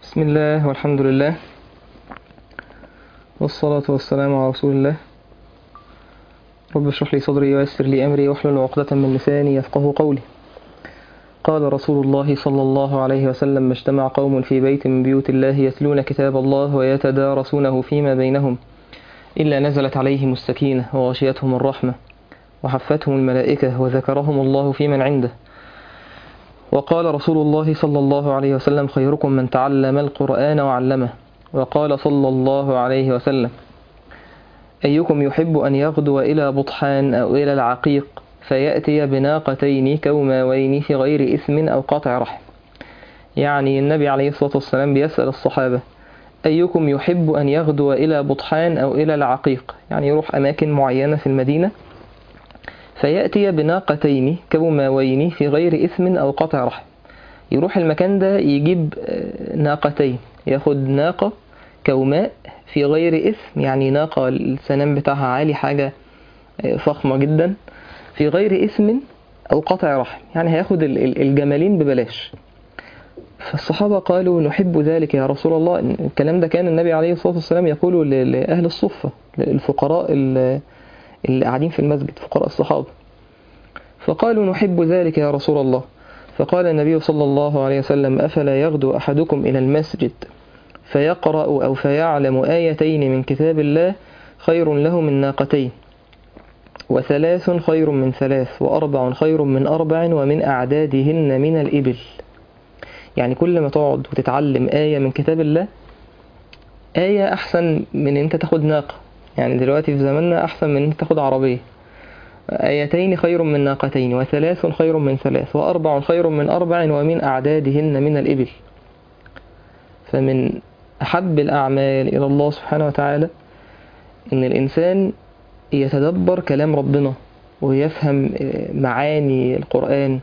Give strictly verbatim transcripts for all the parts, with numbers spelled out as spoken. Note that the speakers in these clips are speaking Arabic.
بسم الله والحمد لله والصلاة والسلام على رسول الله. رب اشرح لي صدري ويسر لي أمري واحلل عقدة من لساني يفقه قولي. قال رسول الله صلى الله عليه وسلم: ما اجتمع قوم في بيت من بيوت الله يتلون كتاب الله ويتدارسونه فيما بينهم إلا نزلت عليهم السكينة وغشيتهم الرحمة وحفتهم الملائكة وذكرهم الله في من عنده. وقال رسول الله صلى الله عليه وسلم: خيركم من تعلم القرآن وعلمه. وقال صلى الله عليه وسلم: أيكم يحب أن يغدو إلى بطحان أو إلى العقيق فيأتي بناقتين كوماوين في غير إثم أو قطع رحم. يعني النبي عليه الصلاة والسلام بيسأل الصحابة: أيكم يحب أن يغدو إلى بطحان أو إلى العقيق، يعني يروح أماكن معينة في المدينة، فيأتي بناقتين كوماوين في غير إثم أو قطع رحم. يروح المكان ده يجيب ناقتين، ياخد ناقة كوماء في غير إثم، يعني ناقة السنام بتاعها عالي، حاجة فخمة جدا، في غير إثم أو قطع رحم، يعني هياخد الجمالين ببلاش. فالصحابة قالوا: نحب ذلك يا رسول الله. الكلام ده كان النبي عليه الصلاة والسلام يقوله لأهل الصفة، الفقراء اللي قاعدين في المسجد، فقراء الصحابة. فقالوا: نحب ذلك يا رسول الله. فقال النبي صلى الله عليه وسلم: أفلا يغدو أحدكم إلى المسجد فيقرأ أو فيعلم آيتين من كتاب الله خير له من ناقتين، وثلاث خير من ثلاث، وأربع خير من أربع، ومن أعدادهن من الإبل. يعني كل ما تقعد وتتعلم آية من كتاب الله، آية أحسن من أنت تاخد ناقة. يعني دلوقتي في زماننا أحسن من أنت تاخد عربية. آيتين خير من ناقتين، وثلاث خير من ثلاث، وأربع خير من أربع، ومن أعدادهن من الإبل. فمن أحب الأعمال إلى الله سبحانه وتعالى إن الإنسان يتدبر كلام ربنا ويفهم معاني القرآن،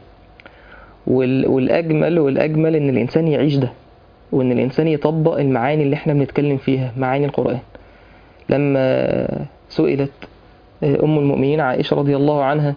والأجمل والأجمل إن الإنسان يعيش ده، وإن الإنسان يطبق المعاني اللي احنا بنتكلم فيها، معاني القرآن. لما سئلت أم المؤمنين عائشة رضي الله عنها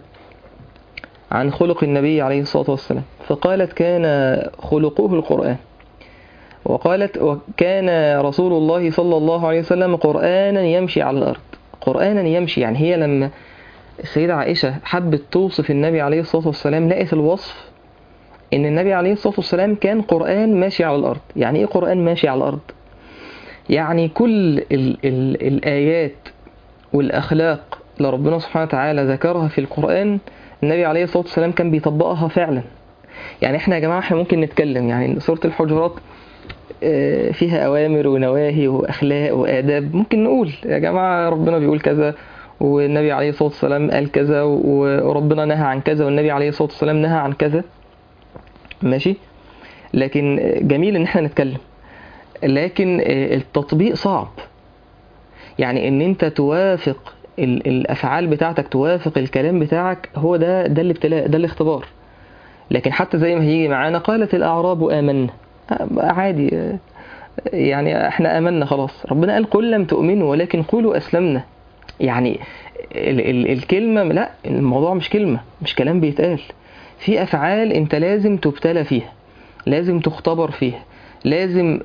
عن خلق النبي عليه الصلاة والسلام، فقالت: كان خلقه القرآن. وقالت: وكان رسول الله صلى الله عليه وسلم قرآنا يمشي على الأرض. قرآنا يمشي، يعني هي لما السيدة عائشة حبت توصف النبي عليه الصلاة والسلام لقيت الوصف إن النبي عليه الصلاة والسلام كان قرآن ماشي على الأرض. يعني إيه قرآن ماشي على الأرض؟ يعني كل ال ال الآيات والأخلاق اللي ربنا سبحانه وتعالى ذكرها في القرآن النبي عليه الصلاة والسلام كان بيطبقها فعلا. يعني احنا يا جماعة احنا ممكن نتكلم، يعني سورة الحجرات فيها أوامر ونواهي وأخلاق وآداب، ممكن نقول يا جماعة ربنا بيقول كذا، والنبي عليه الصلاة والسلام قال كذا، وربنا نهى عن كذا، والنبي عليه الصلاة والسلام نهى عن كذا، ماشي. لكن جميل ان احنا نتكلم، لكن التطبيق صعب. يعني ان انت توافق الأفعال بتاعتك، توافق الكلام بتاعك، هو ده ده الابتلاء، ده الاختبار. لكن حتى زي ما هيجي معانا: قالت الأعراب آمنا، عادي، يعني احنا آمنا خلاص. ربنا قال: قل لم تؤمنوا ولكن قولوا أسلمنا. يعني ال ال الكلمة، لا، الموضوع مش كلمة، مش كلام بيتقال، في أفعال انت لازم تبتلى فيها، لازم تختبر فيها، لازم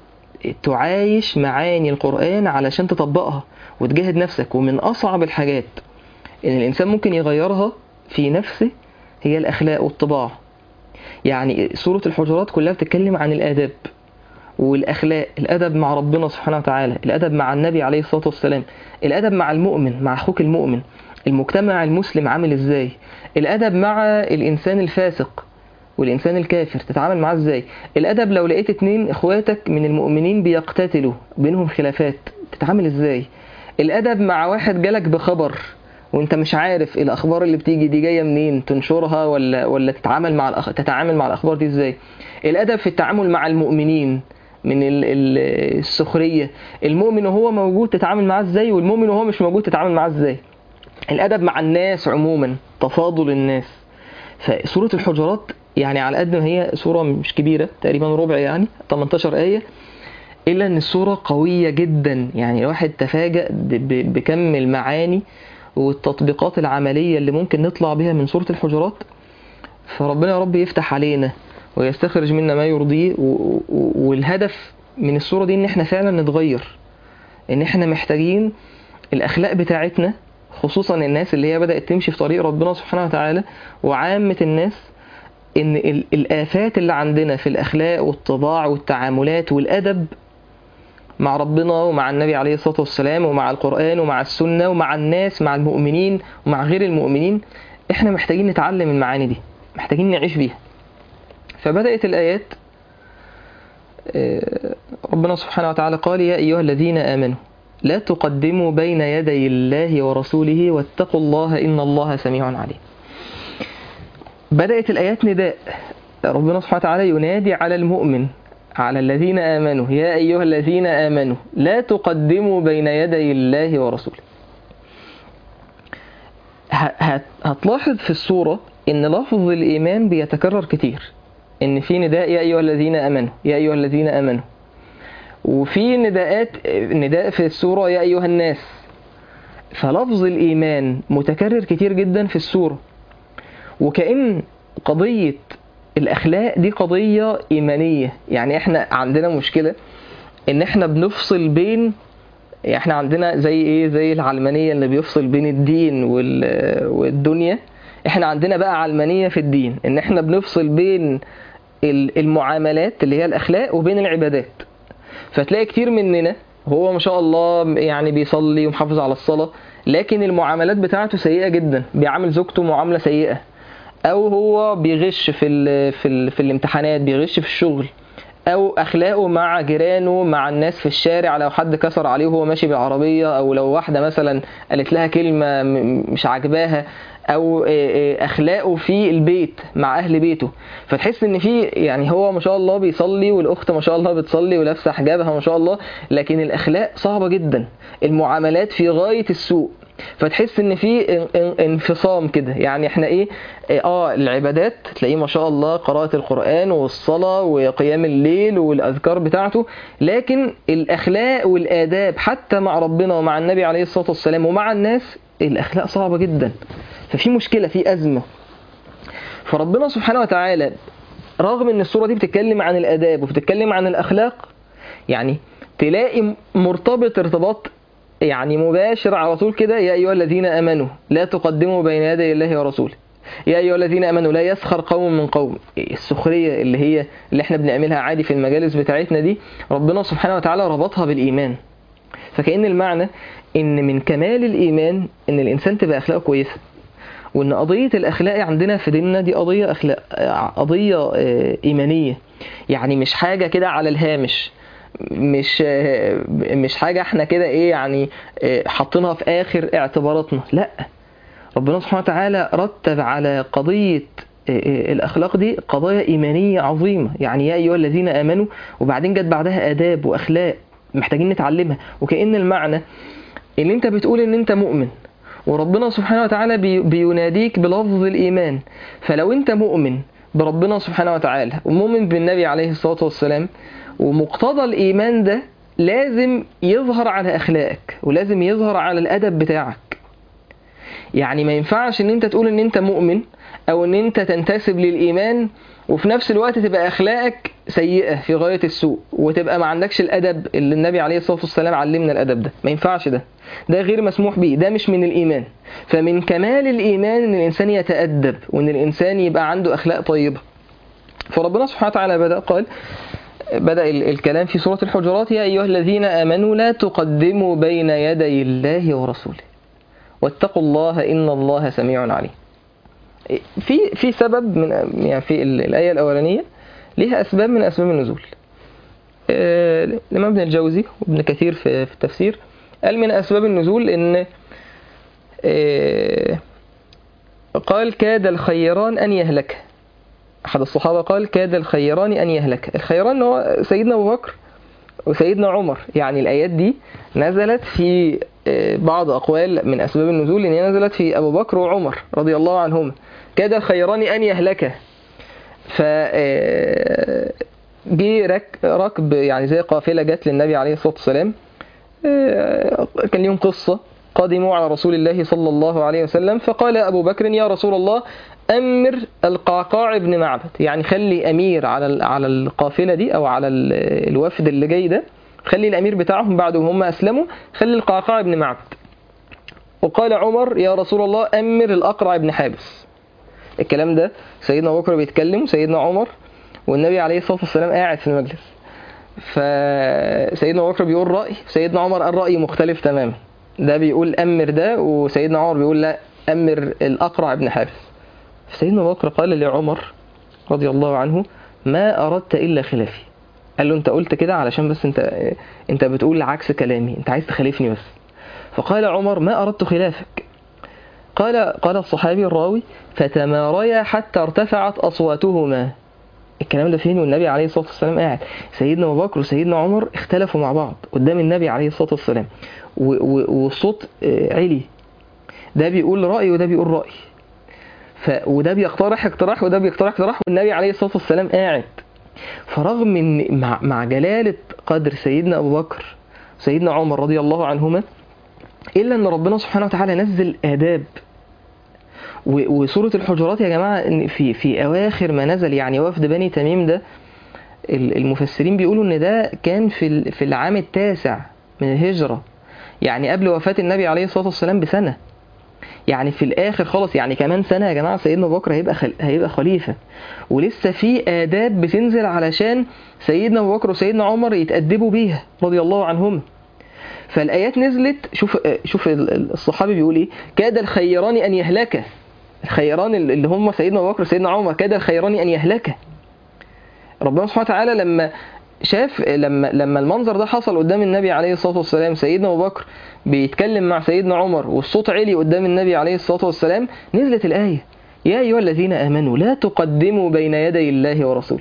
تعايش معاني القرآن علشان تطبقها وتجاهد نفسك. ومن أصعب الحاجات إن الإنسان ممكن يغيرها في نفسه هي الأخلاق والطباع. يعني سورة الحجرات كلها بتتكلم عن الآداب والأخلاق، الأدب مع ربنا سبحانه وتعالى، الأدب مع النبي عليه الصلاة والسلام، الأدب مع المؤمن، مع أخوك المؤمن، المجتمع المسلم عامل إزاي، الأدب مع الإنسان الفاسق والإنسان الكافر تتعامل معاه إزاي، الأدب لو لقيت اتنين إخواتك من المؤمنين بيقتتلوا بينهم خلافات تتعامل إزاي، الأدب مع واحد جالك بخبر وانت مش عارف الأخبار اللي بتيجي دي جاية منين، تنشرها ولا ولا تتعامل مع الأخ... تتعامل مع الأخبار دي إزاي، الأدب في التعامل مع المؤمنين من السخرية، المؤمن وهو موجود تتعامل معاه إزاي، والمؤمن وهو مش موجود تتعامل معاه إزاي، الأدب مع الناس عموما، تفاضل الناس. فسورة الحجرات يعني على قد ما هي سورة مش كبيرة، تقريبا ربع، يعني ثمانية عشر آية، إلا أن السورة قوية جدا. يعني الواحد تفاجأ بكم المعاني والتطبيقات العملية اللي ممكن نطلع بها من سورة الحجرات. فربنا يا رب يفتح علينا ويستخرج منا ما يرضيه. والهدف من الصورة دي ان احنا فعلا نتغير، ان احنا محتاجين الاخلاق بتاعتنا، خصوصا الناس اللي هي بدأت تمشي في طريق ربنا سبحانه وتعالى وعامة الناس، ان الآفات اللي عندنا في الاخلاق والطباع والتعاملات والادب مع ربنا ومع النبي عليه الصلاة والسلام ومع القرآن ومع السنة ومع الناس، مع المؤمنين ومع غير المؤمنين، احنا محتاجين نتعلم المعاني دي، محتاجين نعيش بيها. فبدأت الآيات ربنا سبحانه وتعالى قال: يا أيها الذين آمنوا لا تقدموا بين يدي الله ورسوله واتقوا الله إن الله سميع عليم. بدأت الآيات نداء، ربنا سبحانه وتعالى ينادي على المؤمن، على الذين آمنوا: يا أيها الذين آمنوا لا تقدموا بين يدي الله ورسوله. هتلاحظ في السورة إن لفظ الإيمان بيتكرر كتير، إن في نداء يا أيها الذين آمنوا، يا أيها الذين آمنوا، وفي نداءات نداء في السورة يا أيها الناس. فلفظ الإيمان متكرر كتير جدا في السورة، وكأن قضية الأخلاق دي قضية إيمانية. يعني إحنا عندنا مشكلة إن إحنا بنفصل بين، إحنا عندنا زي إيه، زي العلمانية اللي بيفصل بين الدين والدنيا. إحنا عندنا بقى علمانية في الدين، إن إحنا بنفصل بين المعاملات اللي هي الأخلاق وبين العبادات. فتلاقي كتير مننا هو ما شاء الله يعني بيصلي ومحافظ على الصلاة، لكن المعاملات بتاعته سيئة جدا، بيعامل زوجته معاملة سيئة، او هو بيغش في ال في ال في الامتحانات، بيغش في الشغل، او اخلاقه مع جيرانه، مع الناس في الشارع، لو حد كسر عليه وهو ماشي بالعربية، او لو واحدة مثلا قالت لها كلمة مش عاجباها، او اخلاقه في البيت مع اهل بيته. فتحس ان في يعني هو ما شاء الله بيصلي، والاخت ما شاء الله بتصلي ولابسه حجابها ما شاء الله، لكن الاخلاق صعبة جدا، المعاملات في غاية السوء. فتحس ان في انفصام كده. يعني احنا ايه اه العبادات تلاقيه ما شاء الله قراءة القرآن والصلاة وقيام الليل والاذكار بتاعته، لكن الاخلاق والاداب حتى مع ربنا ومع النبي عليه الصلاة والسلام ومع الناس الاخلاق صعبة جدا. ففي مشكلة، في ازمة. فربنا سبحانه وتعالى رغم ان السورة دي بتتكلم عن الاداب وبتتكلم عن الاخلاق، يعني تلاقي مرتبط ارتباط يعني مباشر على طول كده: يا أيها الذين آمنوا لا تقدموا بين يدي الله ورسوله، يا أيها الذين آمنوا لا يسخر قوم من قوم. السخرية اللي هي اللي احنا بنعملها عادي في المجالس بتاعتنا دي، ربنا سبحانه وتعالى ربطها بالإيمان. فكأن المعنى إن من كمال الإيمان إن الإنسان تبقى أخلاقه كويسة، وإن قضية الأخلاق عندنا في ديننا دي قضية أخلاق، قضية إيمانية، يعني مش حاجة كده على الهامش، مش مش حاجة احنا كده ايه يعني حطينها في اخر اعتباراتنا. لا، ربنا سبحانه وتعالى رتب على قضية الاخلاق دي قضايا ايمانية عظيمة. يعني يا ايها الذين امنوا، وبعدين جت بعدها اداب واخلاق محتاجين نتعلمها. وكأن المعنى ان انت بتقول ان انت مؤمن، وربنا سبحانه وتعالى بيناديك بلفظ الايمان. فلو انت مؤمن بربنا سبحانه وتعالى ومؤمن بالنبي عليه الصلاة والسلام، ومقتضى الإيمان ده لازم يظهر على أخلاقك، ولازم يظهر على الأدب بتاعك. يعني ما ينفعش ان انت تقول ان انت مؤمن او ان انت تنتسب للإيمان وفي نفس الوقت تبقى أخلاقك سيئة في غاية السوء، وتبقى ما عندكش الأدب اللي النبي عليه الصلاة والسلام علمنا الأدب ده. ما ينفعش، ده ده غير مسموح به، ده مش من الإيمان. فمن كمال الإيمان ان الإنسان يتأدب، وان الإنسان يبقى عنده أخلاق طيبة. فربنا سبحانه وتعالى بدأ قال بدأ الكلام في سورة الحجرات: يا أيها الذين آمنوا لا تقدموا بين يدي الله ورسوله واتقوا الله إن الله سميع عليم. في في سبب من يعني في الآية الأولانية ليها أسباب من أسباب النزول. الإمام ابن الجوزي وابن كثير في التفسير قال من أسباب النزول إن قال: كاد الخيران أن يهلك. أحد الصحابة قال: كاد الخيران أن يهلك. الخيران هو سيدنا أبو بكر وسيدنا عمر. يعني الآيات دي نزلت في بعض أقوال من أسباب النزول إن هي نزلت في أبو بكر وعمر رضي الله عنهم. كاد الخيران أن يهلك. ف جه ركب يعني زي قافلة جت للنبي عليه الصلاة والسلام، كان ليهم قصة قدموا على رسول الله صلى الله عليه وسلم، فقال أبو بكر يا رسول الله أمر القعقاع بن معبد، يعني خلي أمير على على القافلة دي أو على الوفد اللي جاي ده، خلي الأمير بتاعهم بعد ما هم أسلموا خلي القعقاع بن معبد. وقال عمر يا رسول الله أمر الأقرع بن حابس. الكلام ده سيدنا أبو بكر بيتكلم وسيدنا عمر والنبي عليه الصلاة والسلام قاعد في المجلس، فسيدنا أبو بكر بيقول رأي، سيدنا عمر قال رأي مختلف تماما، ده بيقول أمر ده وسيدنا عمر بيقول لا أمر الأقرع بن حابس. فسيدنا أبو بكر قال لعمر رضي الله عنه ما أردت إلا خلافي. قال له أنت قلت كده علشان بس أنت أنت بتقول عكس كلامي، أنت عايز تخالفني بس. فقال عمر ما أردت خلافك. قال قال الصحابي الراوي فتماريا حتى ارتفعت أصواتهما. الكلام ده فين والنبي عليه الصلاة والسلام قاعد؟ سيدنا أبو بكر وسيدنا عمر اختلفوا مع بعض قدام النبي عليه الصلاة والسلام والصوت عالي، ده بيقول رأي وده بيقول رأي، ف... وده بيقترح اقتراح وده بيقترح اقتراح والنبي عليه الصلاة والسلام قاعد. فرغم ان مع, مع جلالة قدر سيدنا أبو بكر سيدنا عمر رضي الله عنهما إلا أن ربنا سبحانه وتعالى نزل آداب. وسورة الحجرات يا جماعة في في أواخر ما نزل، يعني وفد بني تميم ده المفسرين بيقولوا أن ده كان في في العام التاسع من الهجرة، يعني قبل وفاة النبي عليه الصلاة والسلام بسنة، يعني في الآخر خلاص، يعني كمان سنة يا جماعة سيدنا أبو بكر هيبقى خل... هيبقى خليفة، ولسه في آداب بتنزل علشان سيدنا أبو بكر وسيدنا عمر يتأدبوا بيها رضي الله عنهم. فالآيات نزلت، شوف شوف الصحابي بيقول إيه، كاد الخيران أن يهلك، الخيران اللي هم سيدنا أبو بكر وسيدنا عمر، كاد الخيران أن يهلك. ربنا سبحانه وتعالى لما شاف لما لما المنظر ده حصل قدام النبي عليه الصلاة والسلام، سيدنا أبو بكر بيتكلم مع سيدنا عمر والصوت عالي قدام النبي عليه الصلاة والسلام، نزلت الآية يا أيها الذين آمنوا لا تقدموا بين يدي الله ورسوله.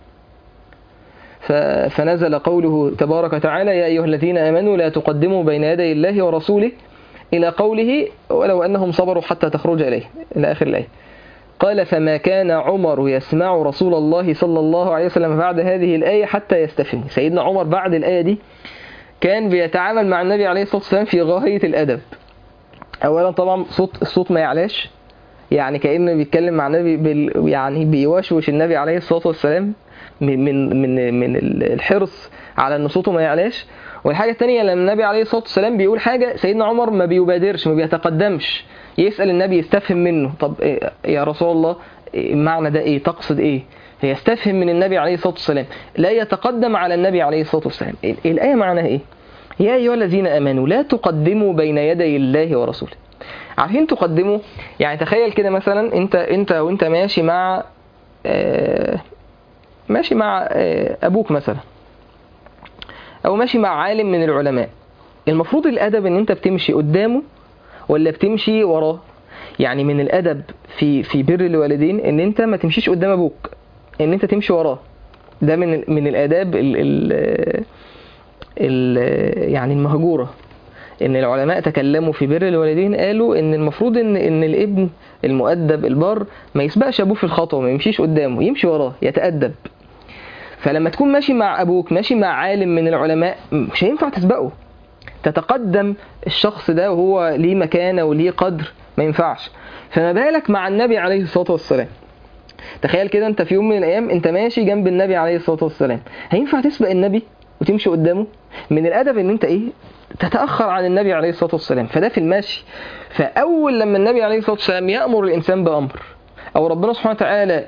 فنزل قوله تبارك وتعالى يا أيها الذين آمنوا لا تقدموا بين يدي الله ورسوله إلى قوله ولو أنهم صبروا حتى تخرج إليه إلى آخر الآية. قال فما كان عمر يسمع رسول الله صلى الله عليه وسلم بعد هذه الآية حتى يستفهم. سيدنا عمر بعد الآية دي كان بيتعامل مع النبي عليه الصلاة والسلام في غاية الأدب. أولا طبعا صوت الصوت ما يعلاش، يعني كأنه بيتكلم مع النبي بال يعني بيوشوش النبي عليه الصلاة والسلام من من من من الحرص على أن صوته ما يعلاش. والحاجة الثانية لما النبي عليه الصلاة والسلام بيقول حاجة سيدنا عمر ما بيبادرش ما بيتقدمش يسأل النبي يستفهم منه طب إيه يا رسول الله إيه معنى ده ايه تقصد ايه، فيستفهم من النبي عليه الصلاة والسلام، لا يتقدم على النبي عليه الصلاة والسلام. الآية معناها ايه؟ يا أيها الذين آمنوا لا تقدموا بين يدي الله ورسوله. عارفين تقدموا؟ يعني تخيل كده مثلا انت انت وانت ماشي مع آه ماشي مع آه ابوك مثلا او ماشي مع عالم من العلماء، المفروض الادب ان انت بتمشي قدامه ولا بتمشي وراه. يعني من الادب في في بر الوالدين ان انت ما تمشيش قدام ابوك، ان انت تمشي وراه. ده من من الاداب ال ال ال يعني المهجوره. ان العلماء تكلموا في بر الوالدين قالوا ان المفروض ان ان الابن المؤدب البار ما يسبقش ابوه في الخطوه، ما يمشيش قدامه، يمشي وراه يتادب. فلما تكون ماشي مع ابوك ماشي مع عالم من العلماء مش هينفع تسبقه، تتقدم الشخص ده وهو ليه مكانه وليه قدر، ما ينفعش. فما بالك مع النبي عليه الصلاه والسلام. تخيل كده انت في يوم من الايام انت ماشي جنب النبي عليه الصلاه والسلام، هينفع تسبق النبي وتمشي قدامه؟ من الادب ان انت ايه تتاخر عن النبي عليه الصلاه والسلام. فده في المشي. فاول لما النبي عليه الصلاه والسلام يامر الانسان بامر او ربنا سبحانه وتعالى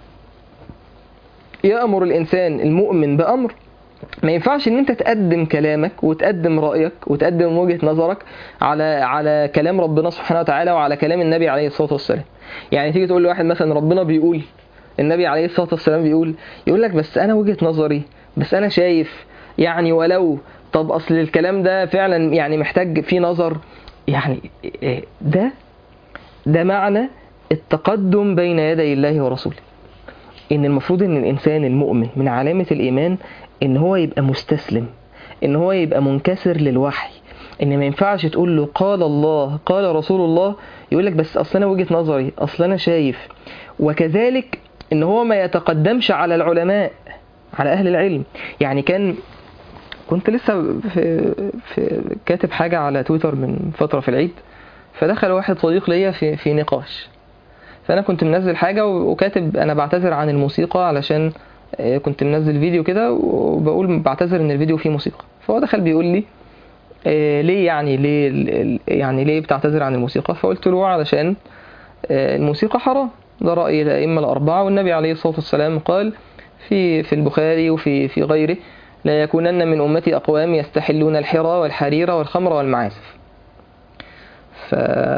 يامر الانسان المؤمن بامر، ما ينفعش ان انت تقدم كلامك وتقدم رايك وتقدم وجهه نظرك على على كلام ربنا سبحانه وتعالى وعلى كلام النبي عليه الصلاه والسلام. يعني تيجي تقول لواحد مثلا ربنا بيقول، النبي عليه الصلاه والسلام بيقول، يقول لك بس انا وجهه نظري، بس انا شايف، يعني ولو، طب اصل الكلام ده فعلا يعني محتاج فيه نظر. يعني ده ده معنى التقدم بين يدي الله ورسوله. ان المفروض ان الانسان المؤمن من علامه الايمان ان هو يبقى مستسلم، ان هو يبقى منكسر للوحي. ان ما ينفعش تقول له قال الله قال رسول الله يقول لك بس اصل انا وجهه نظري، اصل انا شايف. وكذلك ان هو ما يتقدمش على العلماء، على اهل العلم. يعني كان كنت لسه في, في كاتب حاجة على تويتر من فترة في العيد، فدخل واحد صديق ليا في, في نقاش، فأنا كنت منزل حاجة وكاتب أنا بعتذر عن الموسيقى علشان كنت منزل فيديو كده وبقول بعتذر إن الفيديو فيه موسيقى. فهو دخل بيقول لي ليه يعني ليه يعني ليه بتعتذر عن الموسيقى؟ فقلت له علشان الموسيقى حرام، ده رأي الأئمة الأربعة، والنبي عليه الصلاة والسلام قال في في البخاري وفي في غيره لا يكونن من أمتي أقوام يستحلون الحرى والحرير والخمر والمعازف. ف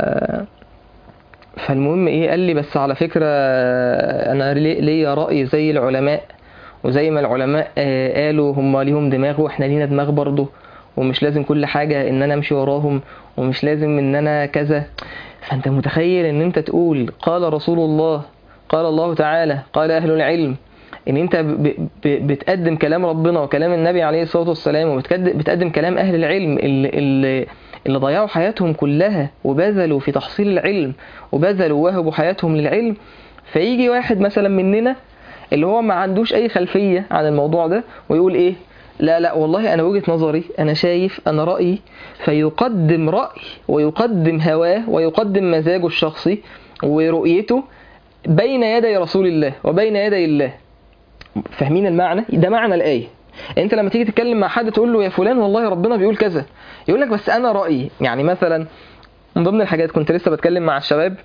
فالمهم ايه، قال لي بس على فكرة انا ليا رأي زي العلماء، وزي ما العلماء قالوا هم ليهم دماغ واحنا لينا دماغ برضه، ومش لازم كل حاجة ان انا امشي وراهم، ومش لازم ان انا كذا. فانت متخيل ان انت تقول قال رسول الله، قال الله تعالى، قال اهل العلم، ان انت بتقدم كلام ربنا وكلام النبي عليه الصلاة والسلام، وبتقدم كلام اهل العلم اللي, اللي, اللي ضيعوا حياتهم كلها وبذلوا في تحصيل العلم وبذلوا وهبوا حياتهم للعلم. فيجي واحد مثلا مننا اللي هو ما عندوش اي خلفية عن الموضوع ده ويقول ايه، لا لا والله انا وجهة نظري، انا شايف، انا رأيي، فيقدم رأي ويقدم هواه ويقدم مزاجه الشخصي ورؤيته بين يدي رسول الله وبين يدي الله. فاهمين المعنى؟ ده معنى الآية. انت لما تيجي تتكلم مع حد تقول له يا فلان والله ربنا بيقول كذا، يقول لك بس انا رأيي. يعني مثلا من ضمن الحاجات كنت لسه بتكلم مع الشباب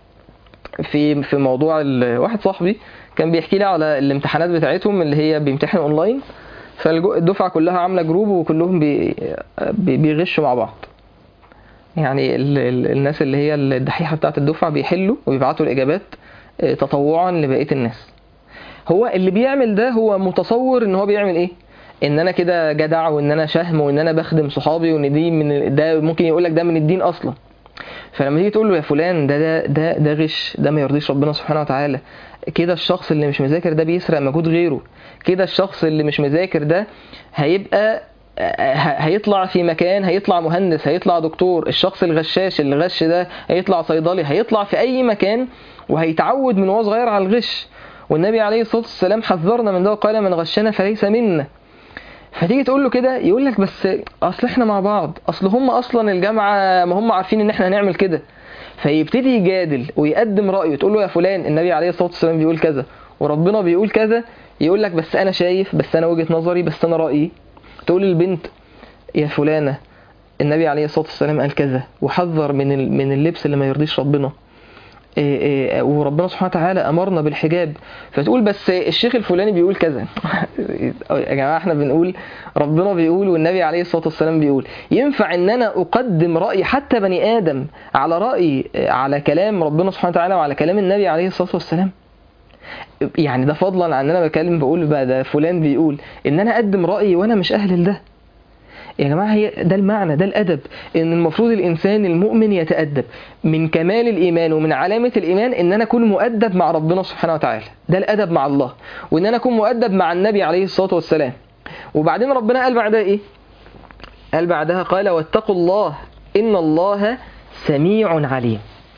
في في موضوع، واحد صاحبي كان بيحكي لي على الامتحانات بتاعتهم اللي هي بيمتحنوا اونلاين، فالدفعة كلها عاملة جروب وكلهم بي بيغشوا مع بعض. يعني ال ال الناس اللي هي الدحيحة بتاعت الدفعة بيحلوا ويبعتوا الإجابات تطوعا لبقية الناس. هو اللي بيعمل ده هو متصور ان هو بيعمل ايه، ان انا كده جدع وان انا شهم وان انا بخدم صحابي وان دي من ده، ممكن يقولك ده من الدين اصلا. فلما تيجي تقول له يا فلان ده ده ده ده غش، ده ما يرضيش ربنا سبحانه وتعالى، كده الشخص اللي مش مذاكر ده بيسرق مجهود غيره، كده الشخص اللي مش مذاكر ده هيبقى هيطلع في مكان، هيطلع مهندس، هيطلع دكتور، الشخص الغشاش اللي غش ده هيطلع صيدلي، هيطلع في اي مكان وهيتعود من وهو صغير على الغش. والنبي عليه الصلاة والسلام حذرنا من ده وقال من غشنا فليس منا. فتيجي تقول له كده يقول لك بس اصل احنا مع بعض، اصل هم اصلا الجامعة ما هم عارفين ان احنا هنعمل كده. فيبتدي يجادل ويقدم رأيه، تقول له يا فلان النبي عليه الصلاة والسلام بيقول كذا وربنا بيقول كذا، يقول لك بس انا شايف، بس انا وجهة نظري، بس انا رأيي. تقول للبنت يا فلانة النبي عليه الصلاة والسلام قال كذا وحذر من من اللبس اللي ما يرضيش ربنا، إيه إيه وربنا سبحانه وتعالى أمرنا بالحجاب، فتقول بس الشيخ الفلاني بيقول كذا. يا جماعة احنا بنقول ربنا بيقول والنبي عليه الصلاة والسلام بيقول. ينفع ان انا اقدم رأي حتى بني آدم على رأي على كلام ربنا سبحانه وتعالى وعلى كلام النبي عليه الصلاة والسلام؟ يعني ده فضلا عن ان انا بكلم بقول بقى ده فلان بيقول، ان انا اقدم رأيي وانا مش اهل لده. يا جماعة هي ده المعنى، ده الأدب، إن المفروض الإنسان المؤمن يتأدب. من كمال الإيمان ومن علامة الإيمان إن أنا أكون مؤدب مع ربنا سبحانه وتعالى، ده الأدب مع الله، وإن أنا أكون مؤدب مع النبي عليه الصلاة والسلام. وبعدين ربنا قال بعدها إيه؟ قال بعدها قال واتقوا الله إن الله سميع عليم.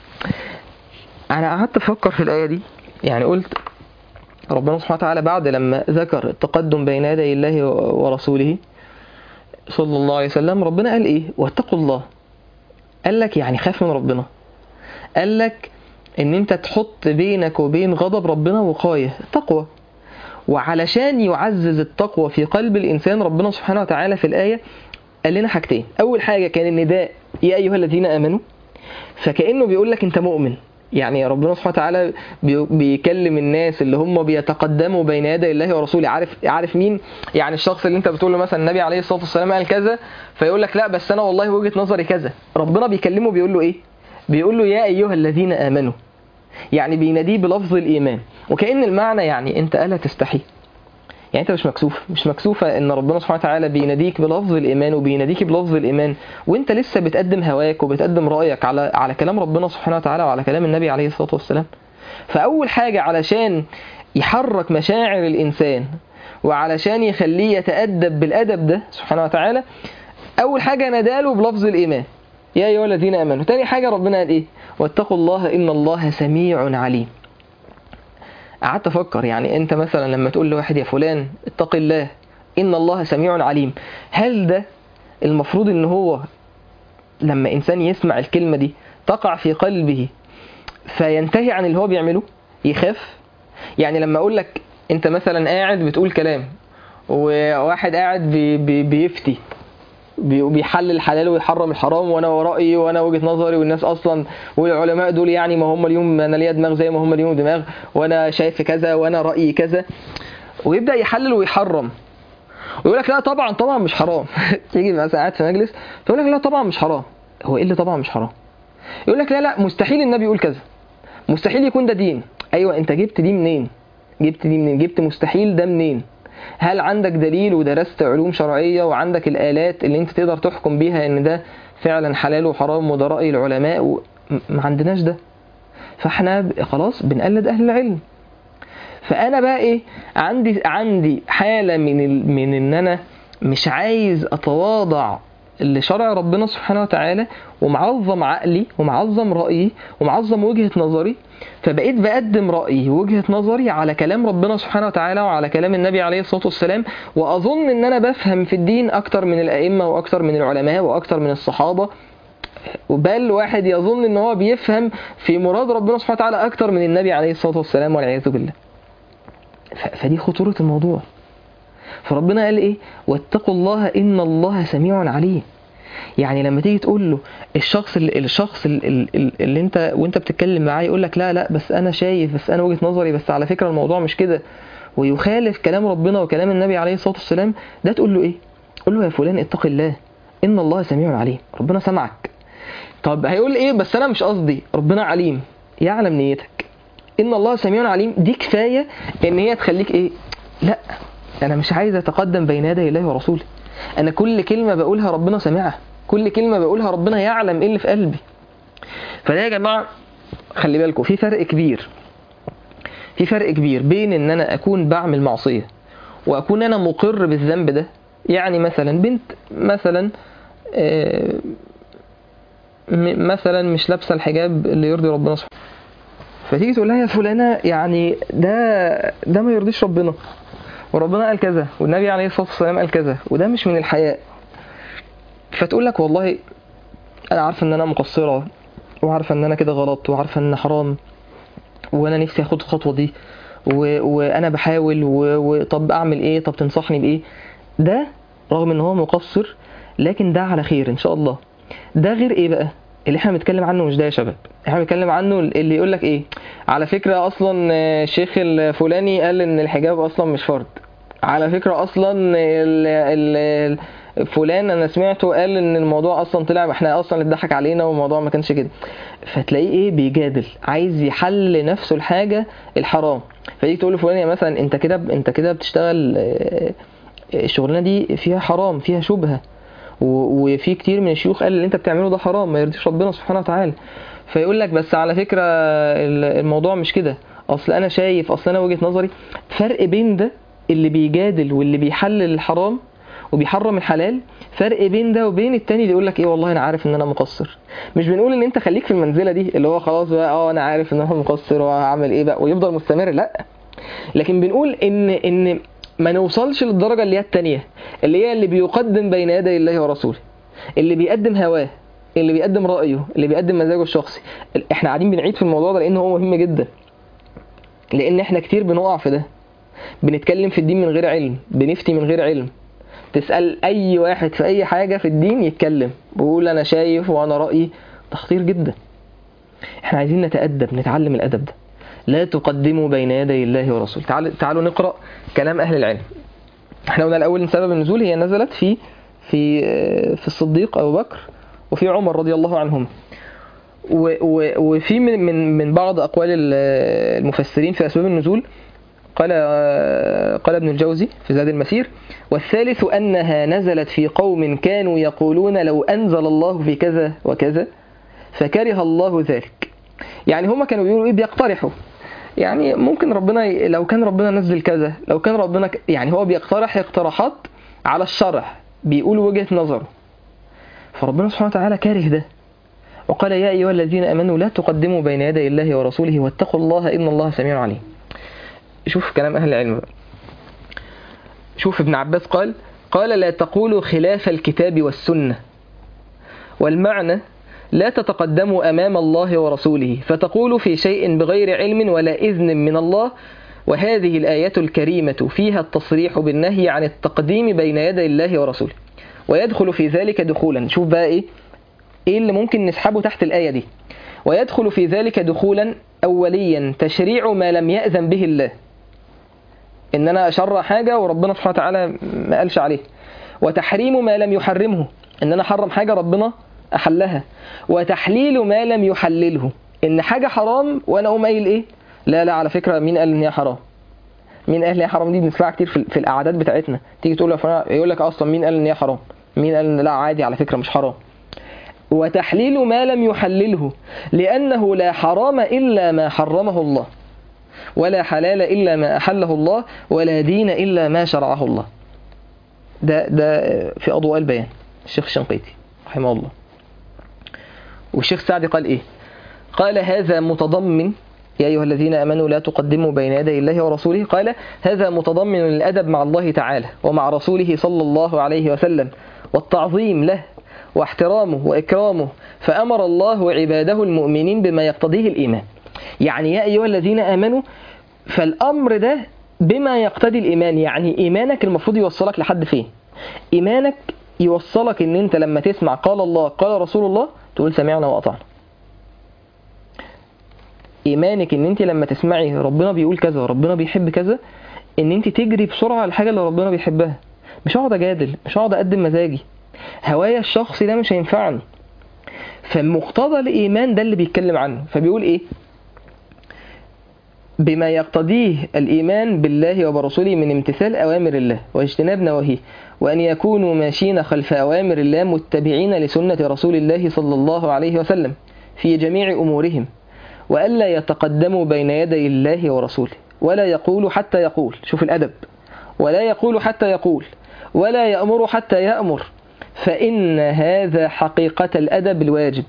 أنا قعدت أفكر في الآية دي، يعني قلت ربنا سبحانه وتعالى بعد لما ذكر التقدم بين يدي الله ورسوله صلى الله عليه وسلم، ربنا قال ايه؟ واتقوا الله. قال لك يعني خاف من ربنا، قال لك ان انت تحط بينك وبين غضب ربنا وقاية تقوى. وعلشان يعزز التقوى في قلب الانسان ربنا سبحانه وتعالى في الآية قال لنا حاجتين. اول حاجة كان النداء يا ايها الذين امنوا، فكأنه بيقول لك انت مؤمن. يعني ربنا سبحانه وتعالى بيكلم الناس اللي هم بيتقدموا بين يدي الله ورسوله. عارف عارف مين؟ يعني الشخص اللي انت بتقول له مثلا النبي عليه الصلاة والسلام قال كذا، فيقول لك لا بس انا والله وجهة نظري كذا. ربنا بيكلمه بيقول له ايه؟ بيقول له يا ايها الذين امنوا، يعني بيناديه بلفظ الايمان. وكأن المعنى يعني انت الا تستحي، يعني انت مش مكسوف، مش مكسوفة ان ربنا سبحانه وتعالى بيناديك بلفظ الايمان وبيناديك بلفظ الايمان، وانت لسه بتقدم هواك وبتقدم رأيك على على كلام ربنا سبحانه وتعالى وعلى كلام النبي عليه الصلاة والسلام. فاول حاجة علشان يحرك مشاعر الانسان وعلشان يخليه يتأدب بالادب ده سبحانه وتعالى، اول حاجة ناداله بلفظ الايمان يا ايها الذين امنوا. تاني حاجة ربنا قال ايه؟ واتقوا الله ان الله سميع عليم. قعدت افكر يعني انت مثلا لما تقول لواحد يا فلان اتق الله إن الله سميع عليم. هل ده المفروض إن هو لما إنسان يسمع الكلمة دي تقع في قلبه فينتهي عن اللي هو بيعمله، يخاف؟ يعني لما أقول لك أنت مثلا قاعد بتقول كلام وواحد قاعد بي بي بيفتي بيحلل الحلال ويحرم الحرام، وانا ورأيي وانا وجهة نظري، والناس اصلا والعلماء دول يعني ما هم اليوم انا ليا دماغ زي ما هم اليوم دماغ، وانا شايف كذا وانا رأيي كذا، ويبدأ يحلل ويحرم ويقول لك لا طبعا طبعا مش حرام. تيجي مثلا قاعد في مجلس تقول لك لا طبعا مش حرام. هو ايه اللي طبعا مش حرام؟ يقول لك لا لا مستحيل النبي يقول كذا، مستحيل يكون ده دين. ايوه انت جبت دي منين؟ جبت دي منين؟ جبت مستحيل ده منين؟ هل عندك دليل ودرست علوم شرعية وعندك الآلات اللي انت تقدر تحكم بيها ان ده فعلا حلال وحرام وده رأي العلماء؟ و... ما عندناش ده، فاحنا خلاص بنقلد أهل العلم. فأنا بقى ايه، عندي عندي حالة من ال... من ان انا مش عايز اتواضع لشرع ربنا سبحانه وتعالى، ومعظم عقلي ومعظم رأيي ومعظم وجهة نظري، فبقيت بقدم رأيي ووجهة نظري على كلام ربنا سبحانه وتعالى وعلى كلام النبي عليه الصلاة والسلام، وأظن إن أنا بفهم في الدين أكتر من الأئمة وأكتر من العلماء وأكتر من الصحابة، بل واحد يظن إن هو بيفهم في مراد ربنا سبحانه وتعالى أكتر من النبي عليه الصلاة والسلام والعياذ بالله. فدي خطورة الموضوع. فربنا قال إيه؟ واتقوا الله إن الله سميع عليم. يعني لما تيجي تقول له الشخص اللي الشخص اللي, اللي انت وانت بتتكلم معاه يقول لك لا لا بس انا شايف، بس انا وجهة نظري، بس على فكرة الموضوع مش كده، ويخالف كلام ربنا وكلام النبي عليه الصلاة والسلام، ده تقول له ايه؟ قول له يا فلان اتق الله ان الله سميع عليم. ربنا سمعك. طب هيقول ايه؟ بس انا مش قصدي. ربنا عليم، يعلم نيتك. ان الله سميع عليم دي كفاية ان هي تخليك ايه؟ لا انا مش عايز اتقدم بين يدي الله ورسوله، انا كل كلمة بقولها ربنا سمعها، كل كلمة بقولها ربنا يعلم ايه اللي في قلبي. فده يا جماعة خلي بالكم في فرق كبير، في فرق كبير بين ان انا اكون بعمل معصية واكون انا مقر بالذنب ده. يعني مثلا بنت مثلا مثلا مش لابسة الحجاب اللي يرضي ربنا سبحانه، فتيجي تقول لها يا فلانة يعني ده ده ما يرضيش ربنا، وربنا قال كذا والنبي عليه الصلاة والسلام قال كذا، وده مش من الحياء. فتقول لك والله انا عارفه ان انا مقصره، وعارفه ان انا كده غلط، وعارفه ان حرام، وانا نفسي اخد الخطوه دي، و... وانا بحاول، و... وطب اعمل ايه؟ طب تنصحني بايه؟ ده رغم ان هو مقصر لكن ده على خير ان شاء الله. ده غير ايه بقى اللي احنا بنتكلم عنه؟ مش ده يا شباب، احنا بنتكلم عنه اللي يقول لك ايه، على فكره اصلا الشيخ الفلاني قال ان الحجاب اصلا مش فرض، على فكره اصلا ال... ال... فلان انا سمعته قال ان الموضوع اصلا طلع احنا اصلا اتضحك علينا والموضوع ما كانش كده. فتلاقيه ايه؟ بيجادل، عايز يحل نفسه الحاجه الحرام. فتيجي تقول له فلان مثلا انت كده انت كده بتشتغل الشغلانه دي فيها حرام، فيها شبهه، وفي كتير من الشيوخ قال اللي انت بتعمله ده حرام ما يرضيش ربنا سبحانه وتعالى. فيقول لك بس على فكره الموضوع مش كده، اصل انا شايف، اصل انا وجهه نظري. فرق بين ده اللي بيجادل واللي بيحلل الحرام وبيحرم الحلال، فرق بين ده وبين التاني اللي يقول لك ايه والله انا عارف ان انا مقصر. مش بنقول ان انت خليك في المنزله دي اللي هو خلاص بقى اه انا عارف ان انا مقصر وهعمل ايه بقى ويفضل مستمر، لا. لكن بنقول ان ان ما نوصلش للدرجه اللي هي التانيه، اللي هي اللي بيقدم بين يدي الله ورسوله، اللي بيقدم هواه، اللي بيقدم رايه، اللي بيقدم مزاجه الشخصي. احنا قاعدين بنعيد في الموضوع ده لان هو مهم جدا، لان احنا كتير بنقع في ده، بنتكلم في الدين من غير علم، بنفتي من غير علم. تسأل أي واحد في أي حاجة في الدين يتكلم بيقول أنا شايف وأنا رأيي، ده خطير جدا. احنا عايزين نتأدب، نتعلم الأدب ده. لا تقدموا بين يدي الله ورسوله. تعالوا, تعالوا نقرأ كلام أهل العلم. احنا قلنا الأول سبب النزول هي نزلت في في في الصديق أبو بكر وفي عمر رضي الله عنهم، وفي من من من بعض أقوال المفسرين في أسباب النزول. قال قال ابن الجوزي في زاد المسير: والثالث أنها نزلت في قوم كانوا يقولون لو أنزل الله في كذا وكذا فكره الله ذلك. يعني هما كانوا بيقولوا إيه؟ بيقترحوا، يعني ممكن ربنا ي... لو كان ربنا نزل كذا، لو كان ربنا ك... يعني هو بيقترح اقتراحات على الشرع، بيقول وجهة نظره. فربنا سبحانه وتعالى كاره ده، وقال يا أيها الذين آمنوا لا تقدموا بين يدي الله ورسوله واتقوا الله إن الله سميع عليم. شوف كلام أهل العلم بقى. شوف ابن عباس قال قال لا تقولوا خلاف الكتاب والسنة، والمعنى لا تتقدموا أمام الله ورسوله فتقولوا في شيء بغير علم ولا إذن من الله. وهذه الآية الكريمة فيها التصريح بالنهي عن التقديم بين يدي الله ورسوله، ويدخل في ذلك دخولا. شوف بقى إيه إيه اللي ممكن نسحبه تحت الآية دي. ويدخل في ذلك دخولا أوليا تشريع ما لم يأذن به الله، إن أنا أشرع حاجة وربنا سبحانه وتعالى ما قالش عليه. وتحريم ما لم يحرمه، إن أنا حرم حاجة ربنا أحلها. وتحليل ما لم يحلله، إن حاجة حرام وأنا أقوم قايل إيه لا لا على فكرة مين قال إن هي حرام؟ مين قال إن هي حرام؟ دي بنسمعها كتير في, في الأعداد بتاعتنا، تيجي تقول له يقول لك أصلا مين قال إن هي حرام؟ مين قال إن لا عادي على فكرة مش حرام؟ وتحليل ما لم يحلله، لأنه لا حرام إلا ما حرمه الله، ولا حلال إلا ما أحله الله، ولا دين إلا ما شرعه الله. ده ده في أضواء البيان الشيخ الشنقيطي رحمه الله. والشيخ سعدي قال إيه؟ قال هذا متضمن يا أيها الذين آمنوا لا تقدموا بين يدي الله ورسوله، قال هذا متضمن الأدب مع الله تعالى ومع رسوله صلى الله عليه وسلم، والتعظيم له واحترامه وإكرامه، فأمر الله عباده المؤمنين بما يقتضيه الإيمان. يعني يا أيها الذين آمنوا، فالأمر ده بما يقتضي الإيمان، يعني إيمانك المفروض يوصلك لحد فين؟ إيمانك يوصلك إن أنت لما تسمع قال الله قال رسول الله تقول سمعنا وأطعنا. إيمانك إن أنت لما تسمعي ربنا بيقول كذا وربنا بيحب كذا، إن أنت تجري بسرعة على الحاجة اللي ربنا بيحبها. مش هقعد أجادل، مش هقعد أقدم مزاجي، هوايا الشخصي ده مش هينفعني. فمقتضى الإيمان ده اللي بيتكلم عنه. فبيقول إيه؟ بما يقتضيه الإيمان بالله وبرسوله من امتثال أوامر الله واجتناب نواهيه، وأن يكونوا ماشيين خلف أوامر الله متبعين لسنة رسول الله صلى الله عليه وسلم في جميع أمورهم، وألا يتقدموا بين يدي الله ورسوله، ولا يقولوا حتى يقول. شوف الأدب، ولا يقولوا حتى يقول، ولا يأمر حتى يأمر، فإن هذا حقيقة الأدب الواجب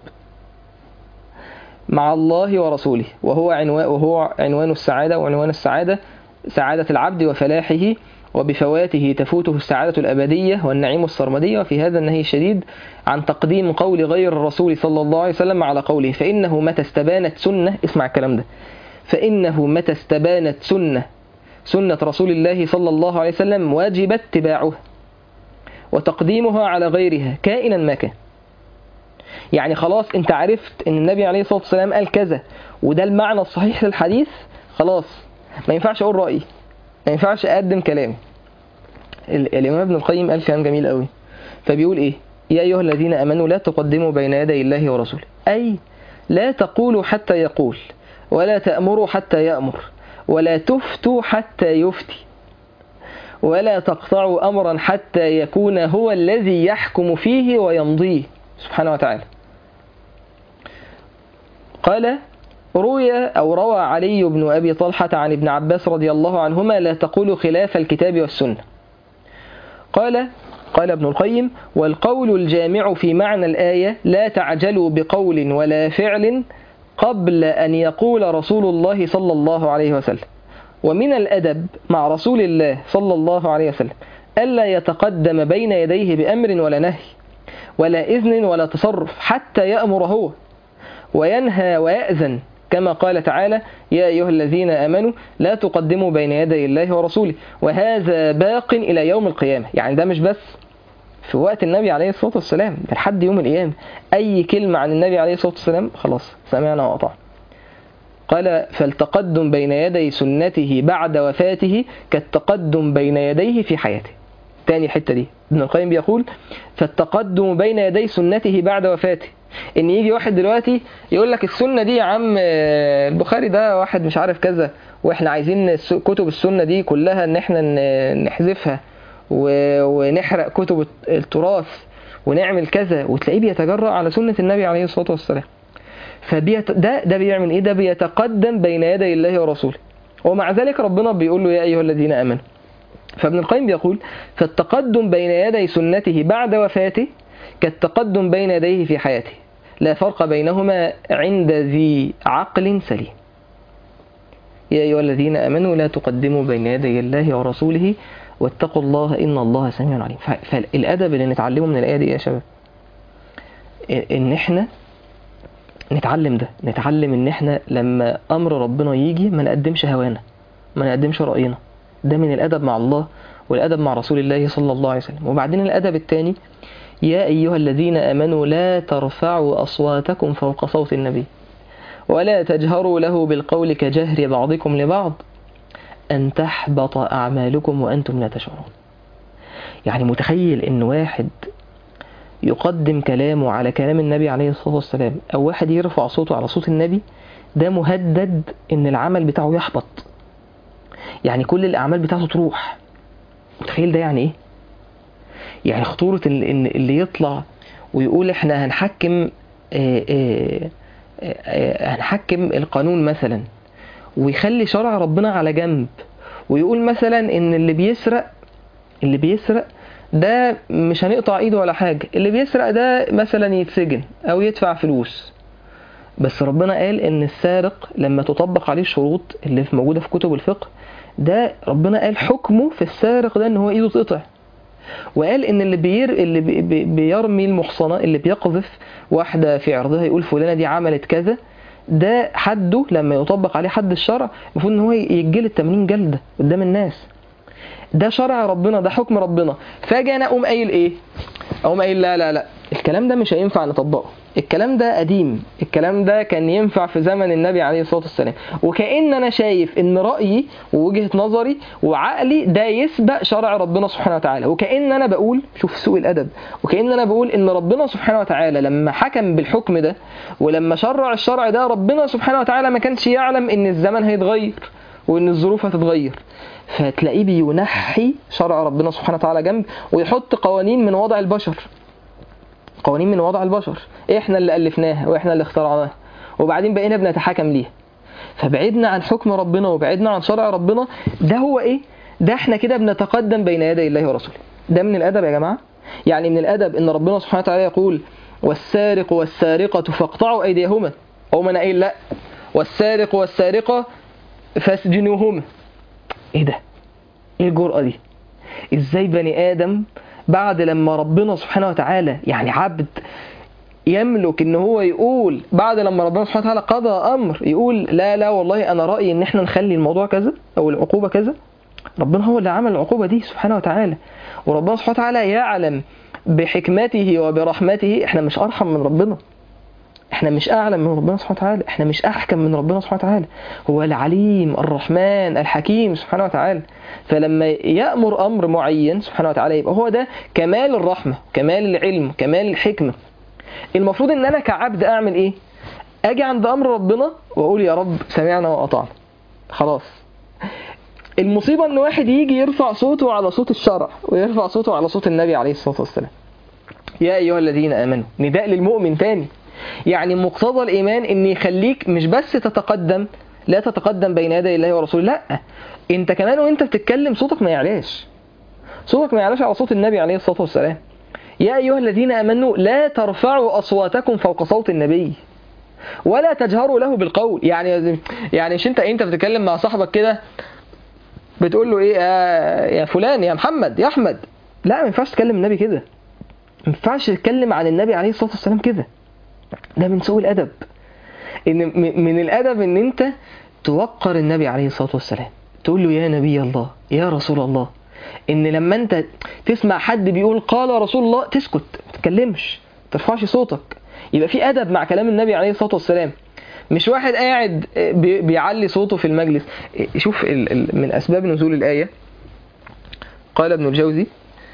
مع الله ورسوله، وهو عنوان وهو عنوان السعادة، وعنوان السعادة سعادة العبد وفلاحه، وبفواته تفوته السعادة الأبدية والنعيم السرمدي. وفي هذا النهي الشديد عن تقديم قول غير الرسول صلى الله عليه وسلم على قوله، فإنه متى استبانت سنة، اسمع الكلام ده، فإنه متى استبانت سنة سنة رسول الله صلى الله عليه وسلم واجب اتباعها وتقديمها على غيرها كائنا ما كان. يعني خلاص انت عرفت ان النبي عليه الصلاة والسلام قال كذا وده المعنى الصحيح للحديث، خلاص ما ينفعش اقول رأيي، ما ينفعش اقدم كلامي. الامام ابن القيم قال كلام جميل قوي، فبيقول ايه؟ يا ايها الذين امنوا لا تقدموا بين يدي الله ورسوله، اي لا تقولوا حتى يقول، ولا تأمروا حتى يأمر، ولا تفتوا حتى يفتي، ولا تقطعوا أمرا حتى يكون هو الذي يحكم فيه ويمضيه سبحانه وتعالى. قال روي أو روى علي بن أبي طلحة عن ابن عباس رضي الله عنهما لا تقولوا خلاف الكتاب والسنة. قال قال ابن القيم والقول الجامع في معنى الآية لا تعجلوا بقول ولا فعل قبل أن يقول رسول الله صلى الله عليه وسلم. ومن الأدب مع رسول الله صلى الله عليه وسلم ألا يتقدم بين يديه بأمر ولا نهي ولا إذن ولا تصرف حتى يأمر هو وينهى ويأذن، كما قال تعالى يا أيها الذين آمنوا لا تقدموا بين يدي الله ورسوله، وهذا باق إلى يوم القيامة. يعني ده مش بس في وقت النبي عليه الصلاة والسلام، ده لحد يوم القيامة أي كلمة عن النبي عليه الصلاة والسلام خلاص سمعنا وأطعنا. قال فالتقدم بين يدي سنته بعد وفاته كالتقدم بين يديه في حياته. تاني حتة دي ابن القيم بيقول فالتقدم بين يدي سنته بعد وفاته، ان يجي واحد دلوقتي يقول لك السنة دي يا عم البخاري ده واحد مش عارف كذا، واحنا عايزين كتب السنة دي كلها ان احنا نحذفها ونحرق كتب التراث ونعمل كذا، وتلاقيه بيتجرأ على سنة النبي عليه الصلاة والسلام. فبيت ده ده بيعمل ايه؟ ده بيتقدم بين يدي الله ورسوله، ومع ذلك ربنا بيقول له يا ايها الذين امنوا. فابن القيم بيقول فالتقدم بين يدي سنته بعد وفاته كالتقدم بين يديه في حياته، لا فرق بينهما عند ذي عقل سليم. يا ايها الذين امنوا لا تقدموا بين يدي الله ورسوله واتقوا الله إن الله سميع عليم. فالأدب اللي نتعلمه من الآية دي يا شباب إن إحنا نتعلم ده، نتعلم إن إحنا لما أمر ربنا يجي ما نقدمش هوانا، ما نقدمش رأينا. ده من الأدب مع الله والأدب مع رسول الله صلى الله عليه وسلم. وبعدين الأدب الثاني: يا أيها الذين آمنوا لا ترفعوا أصواتكم فوق صوت النبي ولا تجهروا له بالقول كجهر بعضكم لبعض أن تحبط أعمالكم وأنتم لا تشعرون. يعني متخيل إن واحد يقدم كلامه على كلام النبي عليه الصلاة والسلام، أو واحد يرفع صوته على صوت النبي، ده مهدد إن العمل بتاعه يحبط، يعني كل الأعمال بتاعته تروح. متخيل ده يعني إيه؟ يعني خطورة إن اللي يطلع ويقول إحنا هنحكم آآ آآ آآ هنحكم القانون مثلا، ويخلي شرع ربنا على جنب، ويقول مثلا إن اللي بيسرق اللي بيسرق ده مش هنقطع ايده ولا حاجة، اللي بيسرق ده مثلا يتسجن او يدفع فلوس. بس ربنا قال ان السارق لما تطبق عليه الشروط اللي موجودة في كتب الفقه ده، ربنا قال حكمه في السارق ده ان هو ايده تقطع. وقال ان اللي بير اللي بي بي بيرمي المحصنة، اللي بيقذف واحدة في عرضها يقول فلانة دي عملت كذا، ده حده لما يطبق عليه حد الشرع المفروض ان هو يتجلد ثمانين جلدة قدام الناس. ده شرع ربنا، ده حكم ربنا. فاجي انا اقوم قايل ايه؟ اقوم قايل لا لا لا الكلام ده مش هينفع نطبقه، الكلام ده قديم، الكلام ده كان ينفع في زمن النبي عليه الصلاة والسلام. وكأن انا شايف ان رأيي ووجهة نظري وعقلي ده يسبق شرع ربنا سبحانه وتعالى. وكأن انا بقول، شوف سوء الادب، وكأن انا بقول ان ربنا سبحانه وتعالى لما حكم بالحكم ده ولما شرع الشرع ده، ربنا سبحانه وتعالى ما كانش يعلم ان الزمن هيتغير وان الظروف هتتغير. فتلاقيه بينحي شرع ربنا سبحانه وتعالى جنب ويحط قوانين من وضع البشر، قوانين من وضع البشر احنا اللي ألفناها واحنا اللي اخترعناها، وبعدين بقينا بنتحكم ليها. فبعدنا عن حكم ربنا وبعدنا عن شرع ربنا. ده هو ايه؟ ده احنا كده بنتقدم بين يدي الله ورسوله. ده من الادب يا جماعة. يعني من الادب ان ربنا سبحانه وتعالى يقول والسارق والسارقة فاقطعوا ايديهما، او من قايل لا والسارق والسارقة فاسجنوهما. ايه ده؟ ايه الجرأة دي؟ ازاي بني ادم بعد لما ربنا سبحانه وتعالى يعني عبد يملك ان هو يقول بعد لما ربنا سبحانه وتعالى قضى امر يقول لا لا والله انا رأيي ان احنا نخلي الموضوع كذا او العقوبة كذا؟ ربنا هو اللي عمل العقوبة دي سبحانه وتعالى. وربنا سبحانه وتعالى يعلم بحكمته وبرحمته. احنا مش ارحم من ربنا، احنا مش اعلم من ربنا سبحانه وتعالى، احنا مش احكم من ربنا سبحانه وتعالى. هو العليم الرحمن الحكيم سبحانه وتعالى. فلما يأمر امر معين سبحانه وتعالى يبقى هو ده كمال الرحمة، كمال العلم، كمال الحكمة. المفروض ان انا كعبد اعمل ايه؟ اجي عند امر ربنا واقول يا رب سمعنا واطعنا، خلاص. المصيبة ان واحد يجي يرفع صوته على صوت الشرع ويرفع صوته على صوت النبي عليه الصلاة والسلام. يا ايها الذين امنوا، نداء للمؤمن تاني. يعني مقتضى الإيمان إن يخليك مش بس تتقدم، لا تتقدم بين يدي الله ورسوله، لا أنت كمان وأنت بتتكلم صوتك ما يعلاش، صوتك ما يعلاش على صوت النبي عليه الصلاة والسلام. يا أيها الذين آمنوا لا ترفعوا أصواتكم فوق صوت النبي ولا تجهروا له بالقول. يعني يعني مش أنت أنت بتتكلم مع صاحبك كده بتقول له إيه آه يا فلان يا محمد يا أحمد، لا ما ينفعش تكلم النبي كده، ما ينفعش تتكلم عن النبي عليه الصلاة والسلام كده. ده من سوء الأدب. إن من الأدب إن أنت توقر النبي عليه الصلاة والسلام، تقول له يا نبي الله يا رسول الله. إن لما أنت تسمع حد بيقول قال رسول الله تسكت، ما تتكلمش، ما ترفعش صوتك، يبقى في أدب مع كلام النبي عليه الصلاة والسلام. مش واحد قاعد بيعلي صوته في المجلس. شوف من أسباب نزول الآية، قال ابن الجوزي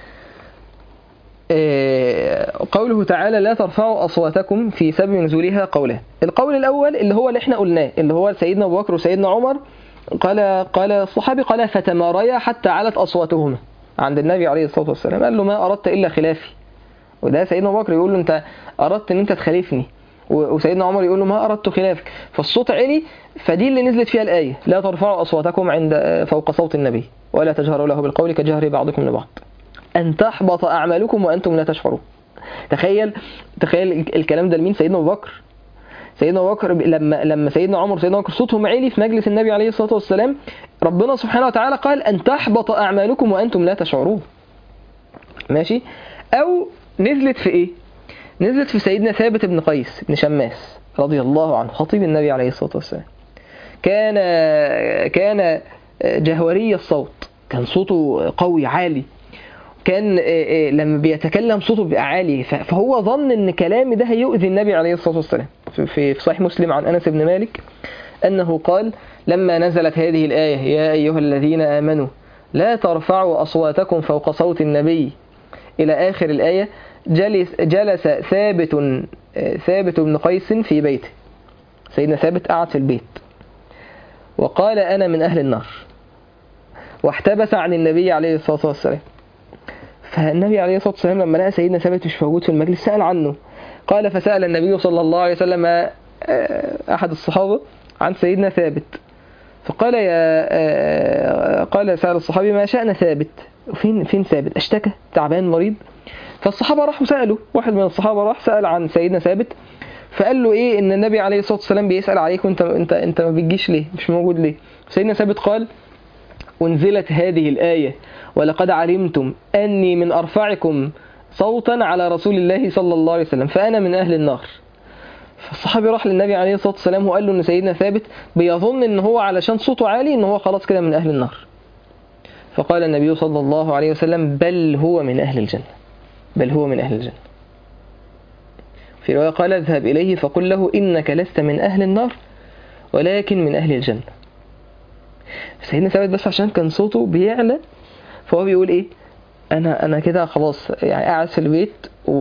قوله تعالى لا ترفعوا أصواتكم في سبب نزولها قولان. القول الأول اللي هو اللي احنا قلناه، اللي هو سيدنا أبو بكر وسيدنا عمر، قال قال الصحابي قال فتماريا حتى علت أصواتهما عند النبي عليه الصلاة والسلام، قال له ما أردت إلا خلافي. وده سيدنا أبو بكر يقول له أنت أردت أن أنت تخالفني، وسيدنا عمر يقول له ما أردت خلافك. فالصوت علي، فدي اللي نزلت فيها الآية لا ترفعوا أصواتكم عند فوق صوت النبي ولا تجهروا له بالقول كجهر بعضكم لبعض أن تحبط أعمالكم وأنتم لا تشعرون. تخيل تخيل الكلام ده لمين؟ سيدنا أبو بكر. سيدنا أبو بكر لما لما سيدنا عمر وسيدنا أبو بكر صوتهم عالي في مجلس النبي عليه الصلاة والسلام، ربنا سبحانه وتعالى قال أن تحبط أعمالكم وأنتم لا تشعرون. ماشي. أو نزلت في إيه؟ نزلت في سيدنا ثابت بن قيس بن شماس رضي الله عنه خطيب النبي عليه الصلاة والسلام. كان كان جهوري الصوت، كان صوته قوي عالي، كان لما بيتكلم صوته بيبقى عالي، فهو ظن ان كلامي ده هيؤذي النبي عليه الصلاة والسلام. في صحيح مسلم عن أنس بن مالك أنه قال لما نزلت هذه الآية يا أيها الذين آمنوا لا ترفعوا أصواتكم فوق صوت النبي إلى آخر الآية، جلس, جلس ثابت ثابت بن قيس في بيته. سيدنا ثابت قعد في البيت وقال أنا من أهل النار، واحتبس عن النبي عليه الصلاة والسلام. فالنبي عليه الصلاة والسلام لما لقى سيدنا ثابت مش موجود في المجلس سأل عنه. قال فسأل النبي صلى الله عليه وسلم أحد الصحابة عن سيدنا ثابت، فقال يا قال سأل الصحابي ما شأن ثابت، فين فين ثابت، اشتكى تعبان مريض؟ فالصحابة راحوا سألوا، واحد من الصحابة راح سأل عن سيدنا ثابت، فقال له ايه ان النبي عليه الصلاة والسلام بيسأل عليك وانت انت انت ما بتجيش ليه، مش موجود ليه؟ سيدنا ثابت قال أنزلت هذه الآية ولقد علمتم أني من أرفعكم صوتا على رسول الله صلى الله عليه وسلم فأنا من أهل النار. فالصحابي راح للنبي عليه الصلاة والسلام وقال له ان سيدنا ثابت بيظن ان هو علشان صوته عالي ان هو خلاص كده من أهل النار. فقال النبي صلى الله عليه وسلم بل هو من أهل الجنة، بل هو من أهل الجنة. في رواية قال اذهب إليه فقل له إنك لست من أهل النار ولكن من أهل الجنة. سيدنا ثابت بس عشان كان صوته بيعلى فهو بيقول إيه، أنا أنا كده خلاص يعني قاعد في البيت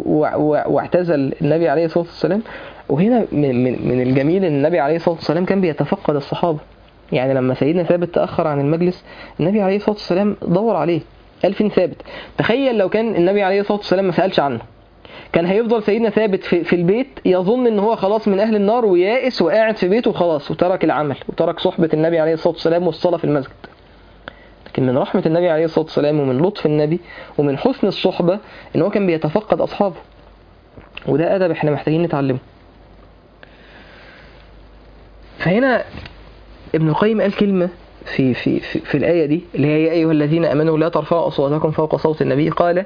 واعتزل النبي عليه الصلاة والسلام. وهنا من, من, من الجميل أن النبي عليه الصلاة والسلام كان بيتفقد الصحابة. يعني لما سيدنا ثابت تأخر عن المجلس النبي عليه الصلاة والسلام دور عليه قال فين ثابت. تخيل لو كان النبي عليه الصلاة والسلام ما سألش عنه، كان هيفضل سيدنا ثابت في, في البيت يظن ان هو خلاص من اهل النار ويائس وقاعد في بيته وخلاص وترك العمل وترك صحبة النبي عليه الصلاة والسلام والصلاة في المسجد. لكن من رحمة النبي عليه الصلاة والسلام ومن لطف النبي ومن حسن الصحبة ان هو كان بيتفقد اصحابه، وده ادب احنا محتاجين نتعلمه. فهنا ابن القيم قال كلمة في, في, في, في الآية دي اللي هي يا أيها الذين أمنوا لا ترفعوا أصواتكم فوق صوت النبي. قال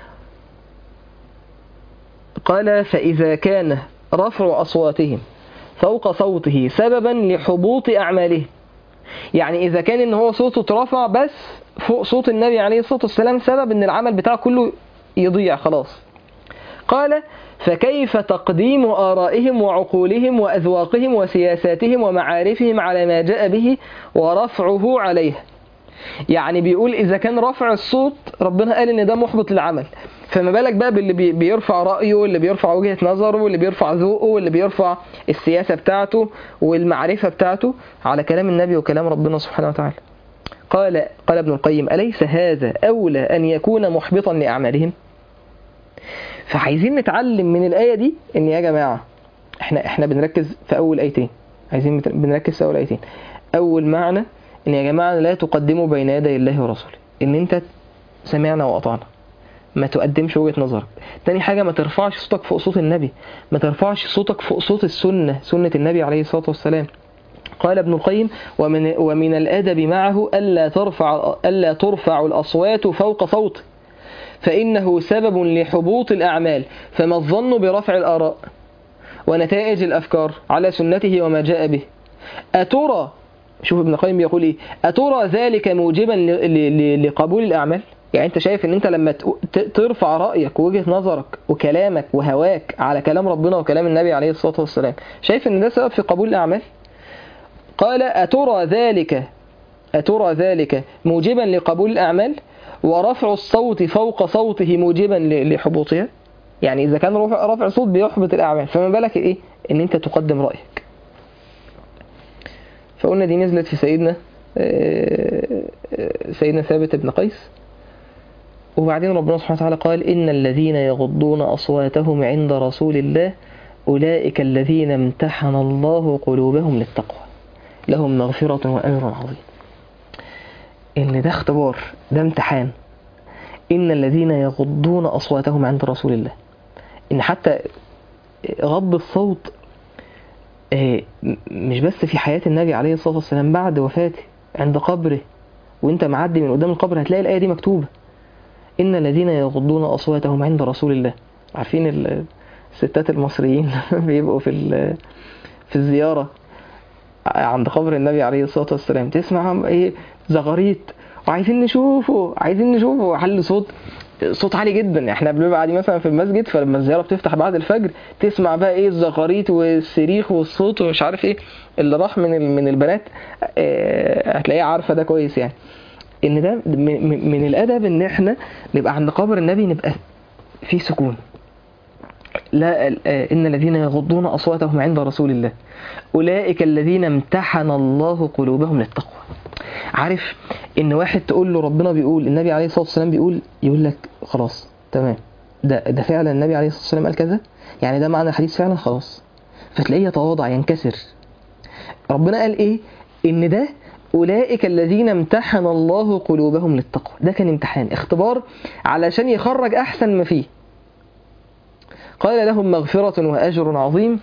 قال فإذا كان رفع أصواتهم فوق صوته سببا لحبوط أعمالهم، يعني إذا كان إن هو صوته اترفع بس فوق صوت النبي عليه الصلاة والسلام سبب إن العمل بتاعه كله يضيع خلاص. قال فكيف تقديم آرائهم وعقولهم وأذواقهم وسياساتهم ومعارفهم على ما جاء به ورفعه عليه. يعني بيقول إذا كان رفع الصوت ربنا قال إن ده محبط للعمل، فما بالك بقى باللي بيرفع رأيه واللي بيرفع وجهة نظره واللي بيرفع ذوقه واللي بيرفع السياسة بتاعته والمعرفة بتاعته على كلام النبي وكلام ربنا سبحانه وتعالى. قال قال ابن القيم أليس هذا أولى أن يكون محبطا لأعمالهم؟ فعايزين نتعلم من الآية دي إن يا جماعة إحنا إحنا بنركز في أول آيتين، عايزين بنركز في أول آيتين. أول معنى إن يا جماعة لا تقدموا بين يدي الله ورسوله، إن أنت سمعنا وأطعنا، ما تقدمش وجهة نظرك. تاني حاجة ما ترفعش صوتك فوق صوت النبي، ما ترفعش صوتك فوق صوت السنة، سنة النبي عليه الصلاة والسلام. قال ابن القيم ومن, ومن الأدب معه ألا ترفع, ألا ترفع الأصوات فوق صوته فإنه سبب لحبوط الأعمال، فما الظن برفع الآراء ونتائج الأفكار على سنته وما جاء به؟ أترى، شوف ابن القيم يقول إيه، أترى ذلك موجبا لقبول الأعمال؟ يعني أنت شايف أن أنت لما ترفع رأيك ووجهة نظرك وكلامك وهواك على كلام ربنا وكلام النبي عليه الصلاة والسلام، شايف أن ده سبب في قبول الأعمال؟ قال أترى ذلك أترى ذلك موجبا لقبول الأعمال ورفع الصوت فوق صوته موجبا لحبوطها؟ يعني إذا كان رفع صوت بيحبط الأعمال، فما بالك إيه أن أنت تقدم رأيك. فقلنا دي نزلت في سيدنا سيدنا ثابت بن قيس. وبعدين ربنا سبحانه وتعالى قال إن الذين يغضون أصواتهم عند رسول الله أولئك الذين امتحن الله قلوبهم للتقوى لهم مغفرة وأجر عظيم. إن ده اختبار، ده امتحان. إن الذين يغضون أصواتهم عند رسول الله، إن حتى غض الصوت مش بس في حياة النبي عليه الصلاة والسلام، بعد وفاته عند قبره وانت معدي من قدام القبر هتلاقي الآية دي مكتوبة، إن الذين يغضون أصواتهم عند رسول الله. عارفين الستات المصريين بيبقوا في في الزيارة عند قبر النبي عليه الصلاة والسلام، تسمع ايه زغاريت وعايزين نشوفه عايزين نشوفه حل صوت صوت عالي جدا. احنا بنبقى قاعدين مثلا في المسجد، فلما الزيارة بتفتح بعد الفجر تسمع بقى ايه الزغاريت والصريخ والصوت ومش عارف ايه. اللي راح من من البنات اه هتلاقيه عارفة ده كويس يعني، ان ده من الادب ان احنا نبقى عند قبر النبي نبقى في سكون. لا ان الذين يغضون اصواتهم عند رسول الله اولئك الذين امتحن الله قلوبهم للتقوى. عارف ان واحد تقول له ربنا بيقول، النبي عليه الصلاه والسلام بيقول، يقول لك خلاص تمام، ده ده فعلا النبي عليه الصلاه والسلام قال كذا، يعني ده معنى الحديث فعلا، خلاص. فتلاقيه يتواضع ينكسر. ربنا قال ايه؟ ان ده أولئك الذين امتحن الله قلوبهم للتقوى. ده كان امتحان، اختبار علشان يخرج أحسن ما فيه. قال لهم مغفرة وأجر عظيم.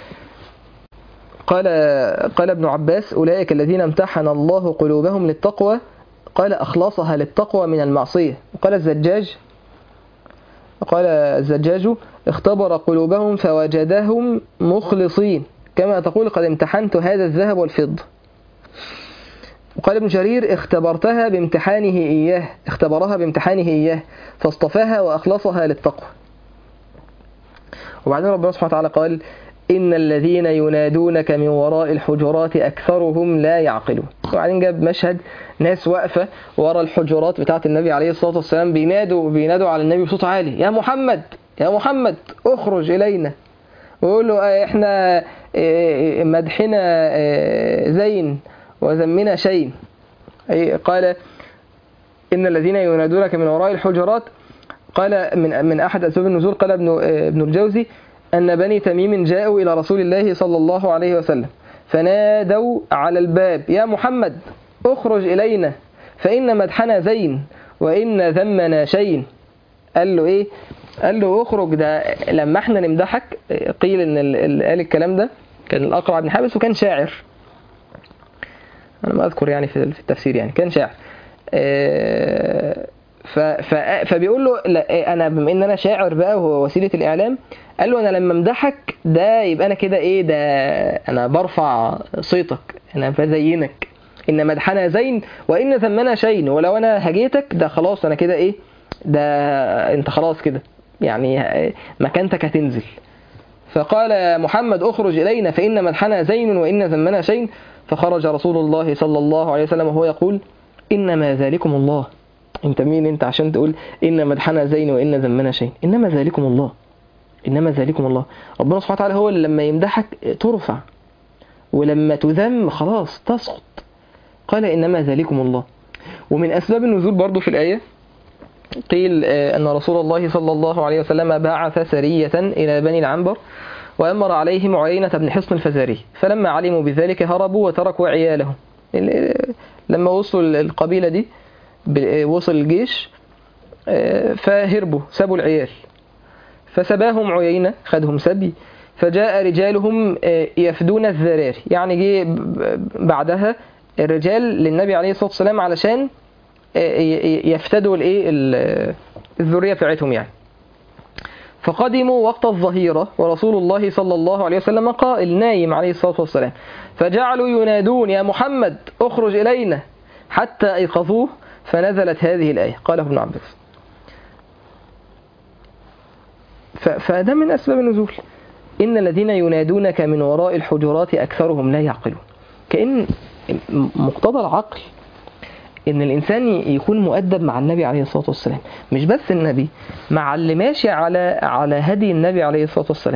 قال قال ابن عباس أولئك الذين امتحن الله قلوبهم للتقوى، قال أخلصها للتقوى من المعصية. وقال الزجاج قال الزجاج اختبر قلوبهم فوجدهم مخلصين، كما تقول قد امتحنت هذا الذهب والفضة. وقال ابن جرير اختبرتها بامتحانه إياه اختبرها بامتحانه إياه فاصطفاها وأخلصها للتقوى. وبعدين ربنا سبحانه وتعالى قال إن الذين ينادونك من وراء الحجرات أكثرهم لا يعقلون. وبعدين جاب مشهد ناس واقفة وراء الحجرات بتاعة النبي عليه الصلاة والسلام بينادوا بينادوا على النبي بصوت عالي، يا محمد يا محمد اخرج إلينا. ويقول له احنا مدحنا زين وذمنا شيء. قال إن الذين ينادونك من وراء الحجرات، قال من من أحد أسباب النزول، قال ابن ابن الجوزي أن بني تميم جاءوا إلى رسول الله صلى الله عليه وسلم فنادوا على الباب يا محمد اخرج إلينا فإن مدحنا زين وإن ذمنا شيء. قال له إيه؟ قال له اخرج، ده لما احنا نمدحك. قيل إن اللي قال الكلام ده كان الأقرع بن حابس وكان شاعر، أنا ما أذكر يعني في التفسير، يعني كان شاعر. فبيقول له لا أنا بما إن أنا شاعر بقى وهو وسيلة الإعلام، قال له أنا لما امدحك ده يبقى أنا كده إيه، ده أنا برفع صيتك، أنا بزينك، إن مدحنا زين وإن ذمنا شيء، ولو أنا هجيتك ده خلاص أنا كده إيه، ده أنت خلاص كده يعني مكانتك هتنزل. فقال محمد اخرج إلينا فإن مدحنا زين وإن ذمنا شيء. فخرج رسول الله صلى الله عليه وسلم وهو يقول إنما ذلكم الله. انت مين انت عشان تقول إن مدحنا زين وإن ذمنا شيء؟ إنما ذلكم الله، إنما ذلكم الله. ربنا سبحانه وتعالى هو اللي لما يمدحك ترفع، ولما تذم خلاص تسقط. قال إنما ذلكم الله. ومن أسباب النزول برضو في الآية قيل أن رسول الله صلى الله عليه وسلم بعث سرية إلى بني العنبر وأمر عليهم عيينة بن حصن الفزاري، فلما علموا بذلك هربوا وتركوا عيالهم. لما وصلوا القبيلة دي وصل الجيش فهربوا سابوا العيال، فسباهم عيينة خدهم سبي، فجاء رجالهم يفدون الذراري، يعني جه بعدها الرجال للنبي عليه الصلاة والسلام علشان يفتدوا الايه الذرية بتاعتهم يعني. فقدموا وقت الظهيرة ورسول الله صلى الله عليه وسلم قائل نايم عليه الصلاة والسلام، فجعلوا ينادون يا محمد اخرج إلينا حتى أيقظوه، فنزلت هذه الآية. قاله ابن عباس. فده من أسباب النزول، إن الذين ينادونك من وراء الحجرات أكثرهم لا يعقلون. كأن مقتضى العقل إن الإنسان يكون مؤدب مع النبي عليه الصلاة والسلام، مش بس النبي، مع اللي ماشي على على هدي النبي عليه الصلاة والسلام.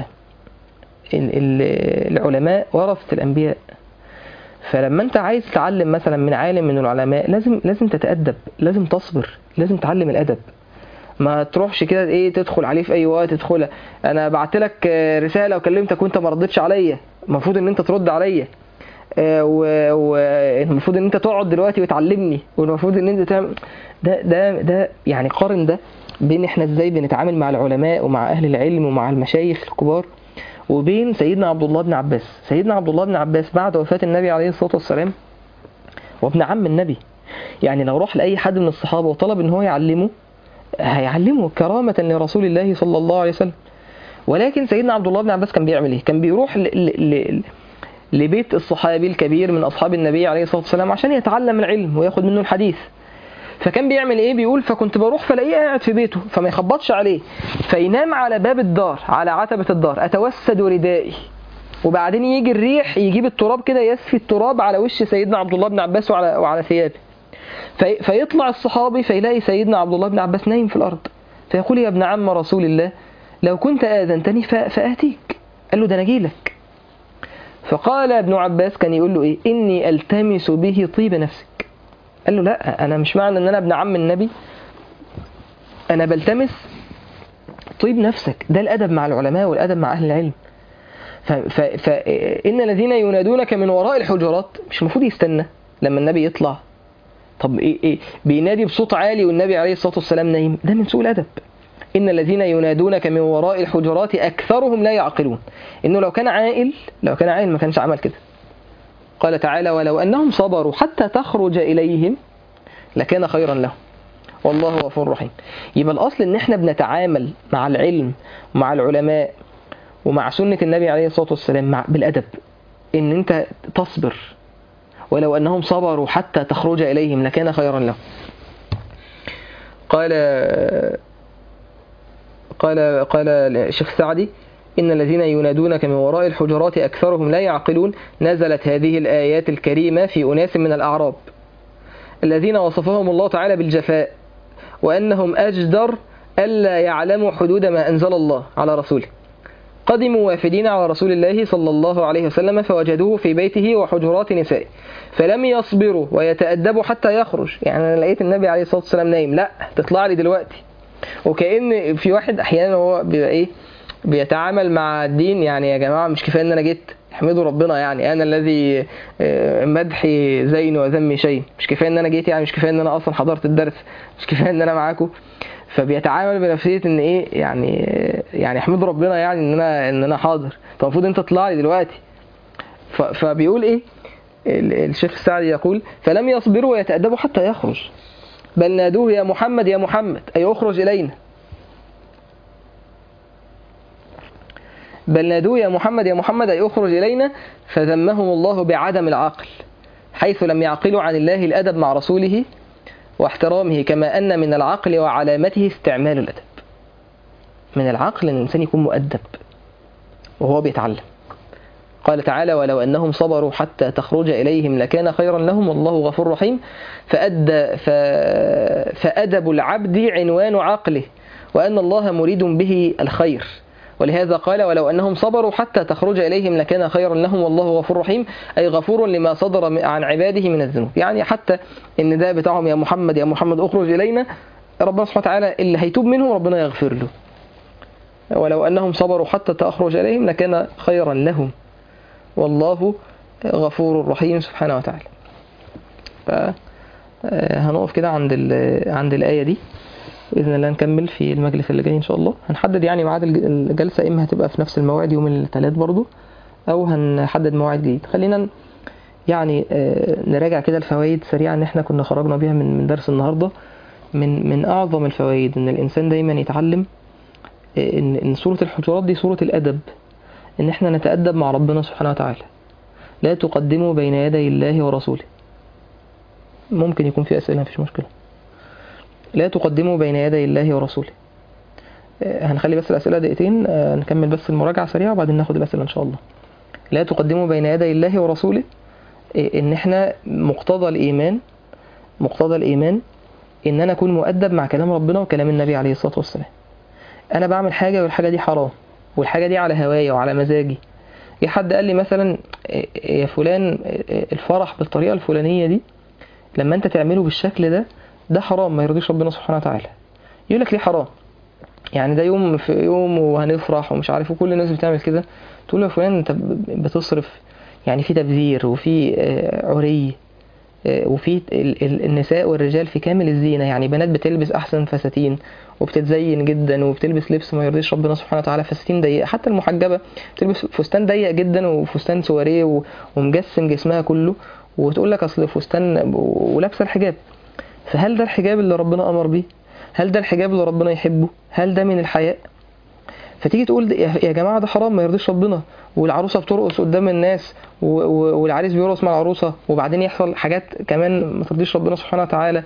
العلماء ورثة الأنبياء، فلما أنت عايز تتعلم مثلا من عالم من العلماء لازم لازم تتأدب، لازم تصبر، لازم تعلم الأدب. ما تروحش كده ايه تدخل عليه في اي وقت تدخل. انا بعت لك رساله وكلمتك وانت ما ردتش عليا، المفروض ان انت ترد عليا، والمفروض ان انت تقعد دلوقتي وتعلمني، والمفروض ان انت تعمل ده ده ده يعني قارن ده بين احنا ازاي بنتعامل مع العلماء ومع اهل العلم ومع المشايخ الكبار، وبين سيدنا عبد الله بن عباس. سيدنا عبد الله بن عباس بعد وفاه النبي عليه الصلاه والسلام وابن عم النبي. يعني لو راح لأي حد من الصحابة وطلب ان هو يعلمه هيعلمه كرامة لرسول الله صلى الله عليه وسلم. ولكن سيدنا عبد الله بن عباس كان بيعمل ايه؟ كان بيروح ل... ل... ل... لبيت الصحابي الكبير من أصحاب النبي عليه الصلاة والسلام عشان يتعلم العلم وياخد منه الحديث. فكان بيعمل ايه؟ بيقول فكنت بروح فلاقيه قاعد في بيته فما يخبطش عليه، فينام على باب الدار على عتبة الدار، أتوسد ردائي، وبعدين يجي الريح يجيب التراب كده يسفي التراب على وش سيدنا عبد الله بن عباس وعلى, وعلى ثيابه. في... فيطلع الصحابي فيلاقي سيدنا عبد الله بن عباس نايم في الأرض، فيقول يا ابن عم رسول الله لو كنت آذنتني ف... فآتيك. قال له ده أنا أجيلك. فقال ابن عباس كان يقول له إيه؟ إني ألتمس به طيب نفسك. قال له لا، أنا مش معنى أن أنا ابن عم النبي أنا بلتمس طيب نفسك. ده الأدب مع العلماء والأدب مع أهل العلم. فإن الذين ينادونك من وراء الحجرات مش المفروض يستنى لما النبي يطلع. طب إيه إيه بينادي بصوت عالي والنبي عليه الصلاة والسلام نايم؟ ده من سوء الأدب. إن الذين ينادونك من وراء الحجرات أكثرهم لا يعقلون. إنه لو كان عاقل لو كان عاقل ما كانش عمل كده. قال تعالى ولو أنهم صبروا حتى تخرج إليهم لكان خيرا لهم والله غفور رحيم. يبقى الأصل إن إحنا بنتعامل مع العلم ومع العلماء ومع سنة النبي عليه الصلاة والسلام مع بالأدب، إن أنت تصبر. ولو أنهم صبروا حتى تخرج إليهم لكان خيرا لهم. قال قال قال الشيخ السعدي إن الذين ينادونك من وراء الحجرات أكثرهم لا يعقلون. نزلت هذه الآيات الكريمة في أناس من الأعراب الذين وصفهم الله تعالى بالجفاء وأنهم أجدر ألا يعلموا حدود ما أنزل الله على رسوله. قدموا وافدين على رسول الله صلى الله عليه وسلم فوجدوه في بيته وحجرات نسائه فلم يصبروا ويتأدبوا حتى يخرج. يعني أنا لقيت النبي عليه الصلاة والسلام نايم، لا تطلع لي دلوقتي. وكأن في واحد أحيانا هو بيبقى إيه بيتعامل مع الدين، يعني يا جماعة مش كفاية أن أنا جيت؟ احمدوا ربنا، يعني أنا الذي مدحي زين وذمي شيء، مش كفاية أن أنا جيت؟ يعني مش كفاية أن أنا أصلا حضرت الدرس؟ مش كفاية أن أنا معاكم؟ فبيتعامل بنفسية ان ايه يعني يعني احمد ربنا يعني ان انا ان انا حاضر، طب المفروض انت تطلع لي دلوقتي. فبيقول ايه الشيخ السعدي يقول فلم يصبروا ويتأدبوا حتى يخرج بل نادوه يا محمد يا محمد أي اخرج إلينا. بل نادوه يا محمد يا محمد أي اخرج إلينا فذمهم الله بعدم العقل حيث لم يعقلوا عن الله الأدب مع رسوله واحترامه، كما أن من العقل وعلامته استعمال الأدب. من العقل أن الإنسان يكون مؤدب وهو بيتعلم. قال تعالى ولو أنهم صبروا حتى تخرج إليهم لكان خيرا لهم والله غفور رحيم. فأدى ف... فأدب العبد عنوان عقله وأن الله مريد به الخير، ولهذا قال ولو أنهم صبروا حتى تخرج إليهم لكان خيرا لهم والله غفور رحيم، أي غفور لما صدر عن عباده من الذنوب. يعني حتى إن ده بتاعهم يا محمد يا محمد أخرج إلينا، ربنا سبحانه وتعالى اللي هيتوب منه ربنا يغفر له. ولو أنهم صبروا حتى تخرج إليهم لكان خيرا لهم والله غفور رحيم سبحانه وتعالى. فهنقف كده عند عند الآية دي بإذن الله، نكمل في المجلس اللي جاي إن شاء الله. هنحدد يعني ميعاد الجلسة، إما هتبقى في نفس الموعد يوم الثلاث برضو أو هنحدد موعد جديد. خلينا يعني نراجع كده الفوائد سريعا إن إحنا كنا خرجنا بيها من من درس النهاردة. من من أعظم الفوائد إن الإنسان دايما يتعلم إن إن سورة الحجرات دي سورة الأدب، إن إحنا نتأدب مع ربنا سبحانه وتعالى. لا تقدموا بين يدي الله ورسوله. ممكن يكون في أسئلة، مفيش مشكلة. لا تقدموا بين يدي الله ورسوله. هنخلي بس الأسئلة دقيقتين، نكمل بس المراجعة سريعة وبعدين ناخد الأسئلة إن شاء الله. لا تقدموا بين يدي الله ورسوله، إن إحنا مقتضى الإيمان مقتضى الإيمان إن أنا أكون مؤدب مع كلام ربنا وكلام النبي عليه الصلاة والسلام. أنا بعمل حاجة والحاجة دي حرام والحاجة دي على هواية وعلى مزاجي. في حد قال لي مثلا يا فلان الفرح بالطريقة الفلانية دي لما أنت تعمله بالشكل ده ده حرام ما يرضيش ربنا سبحانه وتعالى. يقول لك ليه حرام؟ يعني ده يوم في يوم وهنفرح ومش عارف وكل الناس بتعمل كده. تقول له يا فلان انت بتصرف، يعني في تبذير وفي عري وفي النساء والرجال في كامل الزينة. يعني بنات بتلبس أحسن فساتين وبتتزين جدا وبتلبس لبس ما يرضيش ربنا سبحانه وتعالى، فساتين ضيقة. حتى المحجبة بتلبس فستان ضيق جدا وفستان سواريه ومجسم جسمها كله وتقول لك اصل فستان ولابسه الحجاب، فهل ده الحجاب اللي ربنا امر بيه؟ هل ده الحجاب اللي ربنا يحبه؟ هل ده من الحياء؟ فتيجي تقول يا جماعه ده حرام ما يرضيش ربنا، والعروسه بترقص قدام الناس والعريس بيرقص مع العروسه، وبعدين يحصل حاجات كمان ما ترضيش ربنا سبحانه وتعالى،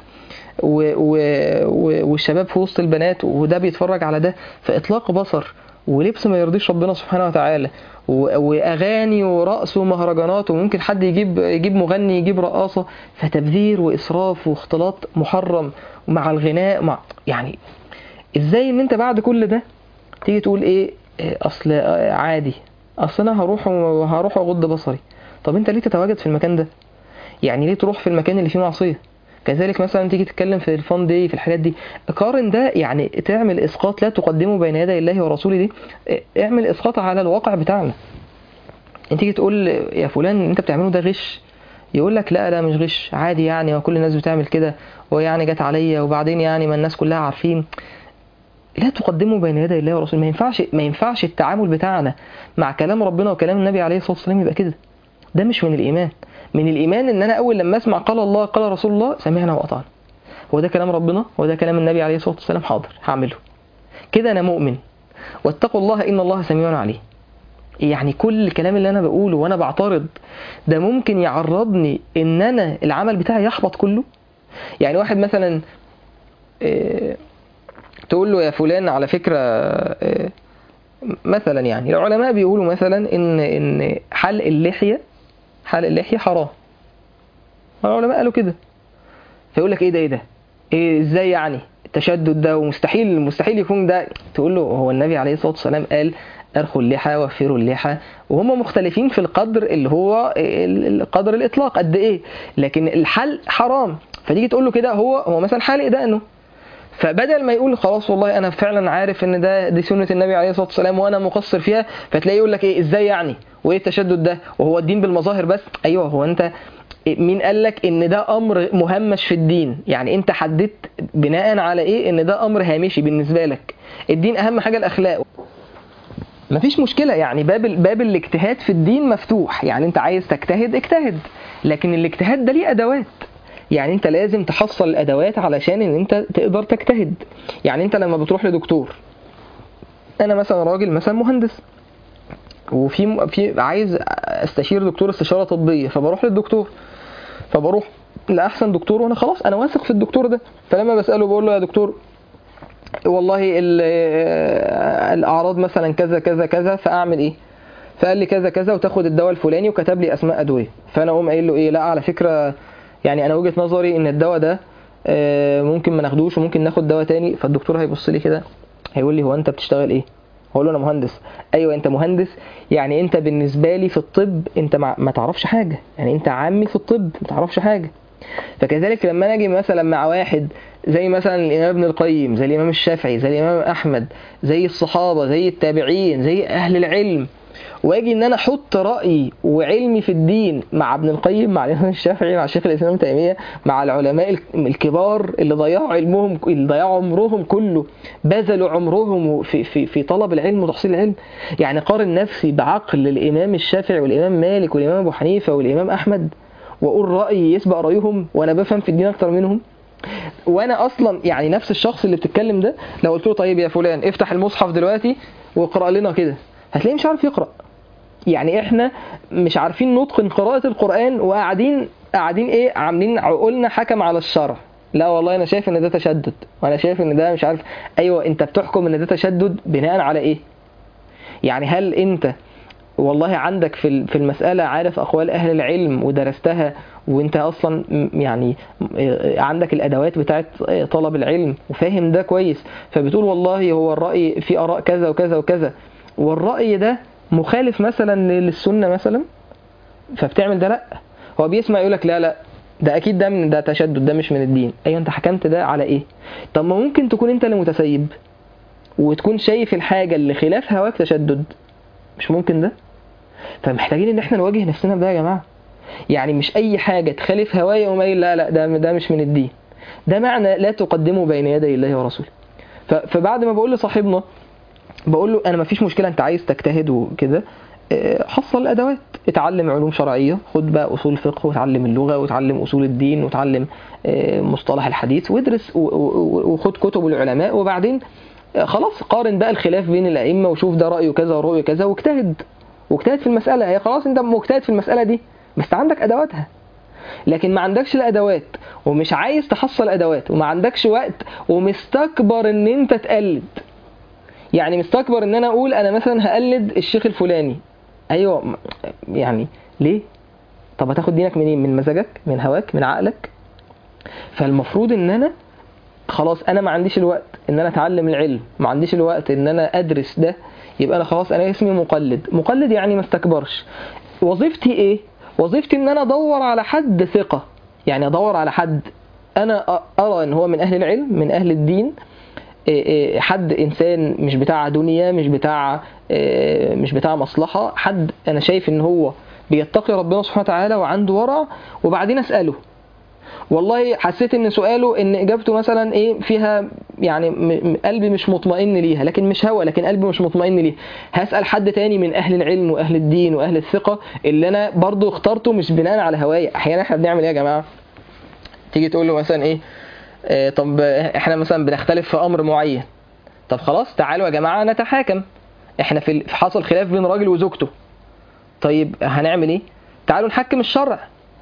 والشباب في وسط البنات وده بيتفرج على ده، فاطلاق بصر ولبس ما يرضيش ربنا سبحانه وتعالى، واغاني ورقص ومهرجانات، وممكن حد يجيب يجيب مغني يجيب رقاصه، فتبذير واسراف واختلاط محرم مع الغناء مع يعني ازاي ان انت بعد كل ده تيجي تقول ايه اصل عادي، اصل انا هروح وهروح اغض بصري. طب انت ليه تتواجد في المكان ده؟ يعني ليه تروح في المكان اللي فيه معصيه؟ كذلك مثلا تيجي تتكلم في الفان دي في الحاجات دي، قارن ده، يعني تعمل اسقاط لا تقدمه بين يدي الله ورسوله دي، اعمل اسقاط على الواقع بتاعنا. انت تيجي تقول يا فلان انت بتعمله ده غش، يقول لك لا لا مش غش، عادي يعني وكل الناس بتعمل كده، ويعني جت عليا وبعدين يعني ما الناس كلها عارفين. لا تقدموا بين يدي الله ورسوله. ما ينفعش ما ينفعش التعامل بتاعنا مع كلام ربنا وكلام النبي عليه الصلاه والسلام يبقى كده. ده مش من الايمان. من الايمان ان انا اول لما اسمع قال الله قال رسول الله سمعنا واطعنا، هو ده كلام ربنا هو ده كلام النبي عليه الصلاه والسلام، حاضر هعمله كده انا مؤمن. واتقوا الله ان الله سميع عليم. يعني كل الكلام اللي انا بقوله وانا بعترض ده ممكن يعرضني ان انا العمل بتاعي يحبط كله. يعني واحد مثلا إيه تقول له يا فلان على فكرة إيه مثلا، يعني العلماء بيقولوا مثلا ان ان حلق اللحية حلق اللحية حرام، العلماء قالوا كده، فيقول لك ايه ده ايه ده ايه ازاي يعني التشدد ده ومستحيل مستحيل يكون ده. تقول له هو النبي عليه الصلاة والسلام قال ارخوا اللحى وفروا اللحى، وهم مختلفين في القدر اللي هو قدر الاطلاق قد ايه، لكن الحلق حرام. فتيجي تقول له كده هو هو مثلا حالق دقنه، فبدل ما يقول خلاص والله انا فعلا عارف ان ده دي سنة النبي عليه الصلاة والسلام وانا مقصر فيها، فتلاقيه يقول لك ايه ازاي يعني وايه التشدد ده وهو الدين بالمظاهر بس. ايوه هو انت مين قال لك ان ده امر مهمش في الدين؟ يعني انت حددت بناء على ايه ان ده امر هامشي بالنسبة لك؟ الدين اهم حاجة الاخلاق. مفيش مشكلة، يعني باب باب الاجتهاد في الدين مفتوح، يعني انت عايز تجتهد اجتهد، لكن الاجتهاد ده ليه ادوات، يعني انت لازم تحصل الادوات علشان ان انت تقدر تجتهد. يعني انت لما بتروح لدكتور، انا مثلا راجل مثلا مهندس وفي في عايز استشير دكتور استشارة طبية، فبروح للدكتور، فبروح لاحسن دكتور وانا خلاص انا واثق في الدكتور ده، فلما بسأله بقول له يا دكتور والله الاعراض مثلا كذا كذا كذا فاعمل ايه؟ فقال لي كذا كذا وتاخد الدواء الفلاني وكتب لي اسماء ادويه. فانا اقوم قايل له ايه؟ لا على فكره يعني انا وجهه نظري ان الدواء ده ممكن ما ناخدوش وممكن ناخد دواء تاني. فالدكتور هيبص لي كده هيقول لي هو انت بتشتغل ايه؟ هقول له انا مهندس. ايوه انت مهندس، يعني انت بالنسبه لي في الطب انت ما تعرفش حاجه، يعني انت عامي في الطب ما تعرفش حاجه. فكذلك لما انا اجي مثلا مع واحد زي مثلا الامام ابن القيم، زي الامام الشافعي، زي الامام احمد، زي الصحابه، زي التابعين، زي اهل العلم، واجي ان انا احط رايي وعلمي في الدين مع ابن القيم، مع الامام الشافعي، مع شيخ الاسلام ابن تيميه، مع العلماء الكبار اللي ضيعوا علمهم اللي ضيعوا عمرهم كله، بذلوا عمرهم في في في طلب العلم وتحصيل العلم. يعني قارن نفسي بعقل الامام الشافعي والامام مالك والامام ابو حنيفه والامام احمد، واقول رايي يسبق رايهم وانا بفهم في الدين اكتر منهم. وانا اصلا يعني نفس الشخص اللي بتتكلم ده لو قلت له طيب يا فلان افتح المصحف دلوقتي واقرا لنا كده، هتلاقيه مش عارف يقرا. يعني احنا مش عارفين نتقن قراءة القرآن وقاعدين قاعدين ايه عاملين عقولنا حكم على الشرع. لا والله انا شايف ان ده تشدد وانا شايف ان ده مش عارف. ايوه انت بتحكم ان ده تشدد بناء على ايه؟ يعني هل انت والله عندك في في المسألة عارف اقوال اهل العلم ودرستها وانت اصلا يعني عندك الادوات بتاعت طلب العلم وفاهم ده كويس، فبتقول والله هو الرأي في اراء كذا وكذا وكذا والرأي ده مخالف مثلا للسنة مثلا، فبتعمل ده؟ لا، هو بيسمع يقولك لا لا ده اكيد ده من ده تشدد، ده مش من الدين. ايوه انت حكمت ده على ايه؟ طب ما ممكن تكون انت اللي متسيب وتكون شايف الحاجة اللي خلاف هواك تشدد، مش ممكن ده؟ فمحتاجين ان احنا نواجه نفسنا بده يا جماعة. يعني مش اي حاجة تخالف هوايا ومايل لا لا ده ده مش من الدين. ده معنى لا تقدموا بين يدي الله ورسوله. فبعد ما بقول لصاحبنا بقول له انا مفيش مشكلة انت عايز تجتهد وكده، حصل الادوات اتعلم علوم شرعية، خد بقى أصول فقه وتعلم اللغة وتعلم أصول الدين وتعلم مصطلح الحديث وادرس وخد كتب العلماء، وبعدين خلاص قارن بقى الخلاف بين الأئمة وشوف ده رأيه كذا ورأيه كذا واجتهد واجتهد في المسألة. هي خلاص انت مجتهد في المسألة دي بس عندك أدواتها. لكن ما عندكش الأدوات ومش عايز تحصل أدوات وما عندكش وقت ومستكبر ان انت تقلد، يعني مستكبر ان انا اقول انا مثلا هقلد الشيخ الفلاني. ايوه يعني ليه؟ طب هتاخد دينك منين؟ من مزاجك؟ من هواك؟ من عقلك؟ فالمفروض ان انا خلاص انا ما عنديش الوقت ان انا اتعلم العلم، ما عنديش الوقت ان انا ادرس ده، يبقى انا خلاص انا اسمي مقلد. مقلد يعني ما استكبرش. وظيفتي ايه؟ وظيفتي ان انا ادور على حد ثقة، يعني ادور على حد انا ارى ان هو من اهل العلم من اهل الدين، حد انسان مش بتاع دنيا، مش بتاع مش بتاع مصلحة، حد انا شايف ان هو بيتقي ربنا سبحانه وتعالى وعنده ورع، وبعدين اسأله. والله حسيت ان سؤاله ان اجابته مثلا ايه فيها يعني قلبي مش مطمئن ليها، لكن مش هوى، لكن قلبي مش مطمئن ليه، هسأل حد تاني من اهل العلم واهل الدين واهل الثقة اللي انا برضو اخترته مش بناء على هوايا. احيانا احنا بنعمل ايه يا جماعة؟ تيجي تقول له مثلا ايه اه طب احنا مثلا بنختلف في امر معين، طب خلاص تعالوا يا جماعة نتحاكم، احنا في حصل خلاف بين راجل وزوجته، طيب هنعمل ايه؟ تعالوا نحكم الشرع،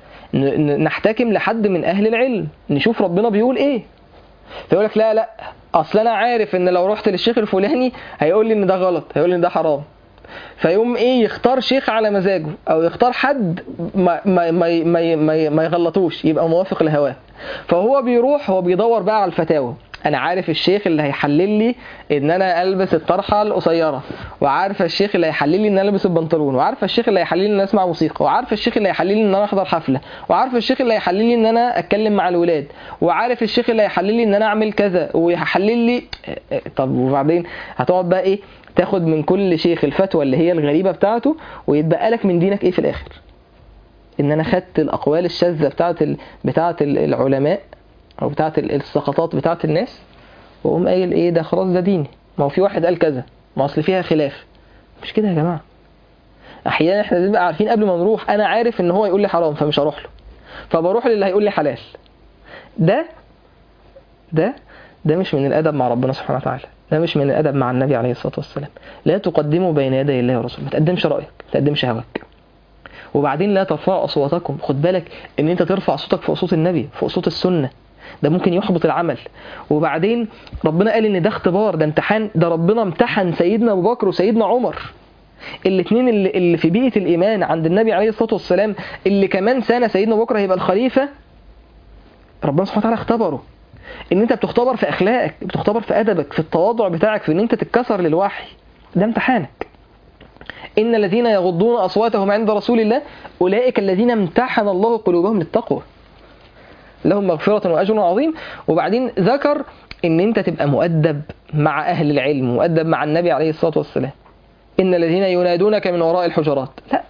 نحتكم لحد من اهل العلم نشوف ربنا بيقول ايه. فيقول لك لا لا اصل انا عارف ان لو رحت للشيخ الفلاني هيقول لي ان ده غلط، هيقول لي ان ده حرام، فيقوم ايه يختار شيخ على مزاجه او يختار حد ما ما ما ما, ما, ما يغلطوش، يبقى موافق لهواه. فهو بيروح هو بيدور بقى على الفتاوى، انا عارف الشيخ اللي هيحلل لي ان انا البس الطرحه القصيره، وعارف الشيخ اللي هيحلل لي ان انا البس البنطلون، وعارف الشيخ اللي هيحلل لي ان انا اسمع موسيقى، وعارف الشيخ اللي هيحلل لي ان انا احضر حفله، وعارف الشيخ اللي هيحلل لي ان انا اتكلم مع الولاد، وعارف الشيخ اللي هيحلل لي ان انا اعمل كذا ويحلل لي. طب وبعدين هتقعد بقى ايه تاخد من كل شيخ الفتوى اللي هي الغريبه بتاعته، ويتبقى لك من دينك ايه في الاخر؟ ان انا خدت الاقوال الشاذه بتاعه ال... بتاعه العلماء او بتاعه السقطات بتاعه الناس، وقوم قايل ايه ده خلاص ده ديني، ما هو في واحد قال كذا، ما اصل فيها خلاف. مش كده يا جماعه. احيانا احنا بنبقى عارفين قبل ما نروح، انا عارف ان هو يقول لي حرام فمش هروح له، فبروح للي هيقول لي حلال. ده ده ده مش من الادب مع ربنا سبحانه وتعالى، ده مش من الادب مع النبي عليه الصلاه والسلام. لا تقدموا بين يدي الله ورسوله، ما تقدمش رايك، ما تقدمش هواك. وبعدين لا ترفعوا اصواتكم، خد بالك ان انت ترفع صوتك فوق صوت النبي، فوق صوت السنه، ده ممكن يحبط العمل. وبعدين ربنا قال ان ده اختبار، ده امتحان، ده ربنا امتحن سيدنا ابو بكر وسيدنا عمر، الاثنين اللي, اللي في بيئه الايمان عند النبي عليه الصلاه والسلام، اللي كمان سنه سيدنا ابو بكر هيبقى الخليفه. ربنا سبحانه وتعالى اختبره، ان انت بتختبر في اخلاقك، بتختبر في ادبك، في التواضع بتاعك، في ان انت تتكسر للوحي، ده امتحانك. ان الذين يغضون اصواتهم عند رسول الله اولئك الذين امتحن الله قلوبهم للتقوى لهم مغفرة وأجر عظيم. وبعدين ذكر ان انت تبقى مؤدب مع اهل العلم، مؤدب مع النبي عليه الصلاة والسلام. ان الذين ينادونك من وراء الحجرات، لا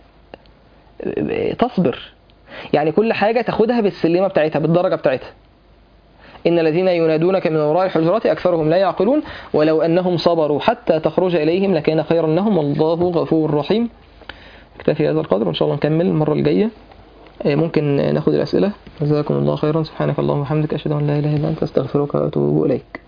تصبر، يعني كل حاجة تاخدها بالسلمة بتاعتها، بالدرجة بتاعتها. ان الذين ينادونك من وراء الحجرات اكثرهم لا يعقلون ولو انهم صبروا حتى تخرج اليهم لكان خيرا لهم والله غفور رحيم. اكتفي هذا القدر وان شاء الله نكمل المرة الجاية. ممكن ناخد الأسئلة. جزاكم الله خيرا. سبحانك اللهم وبحمدك أشهد أن لا إله إلا أنت أستغفرك وأتوب إليك.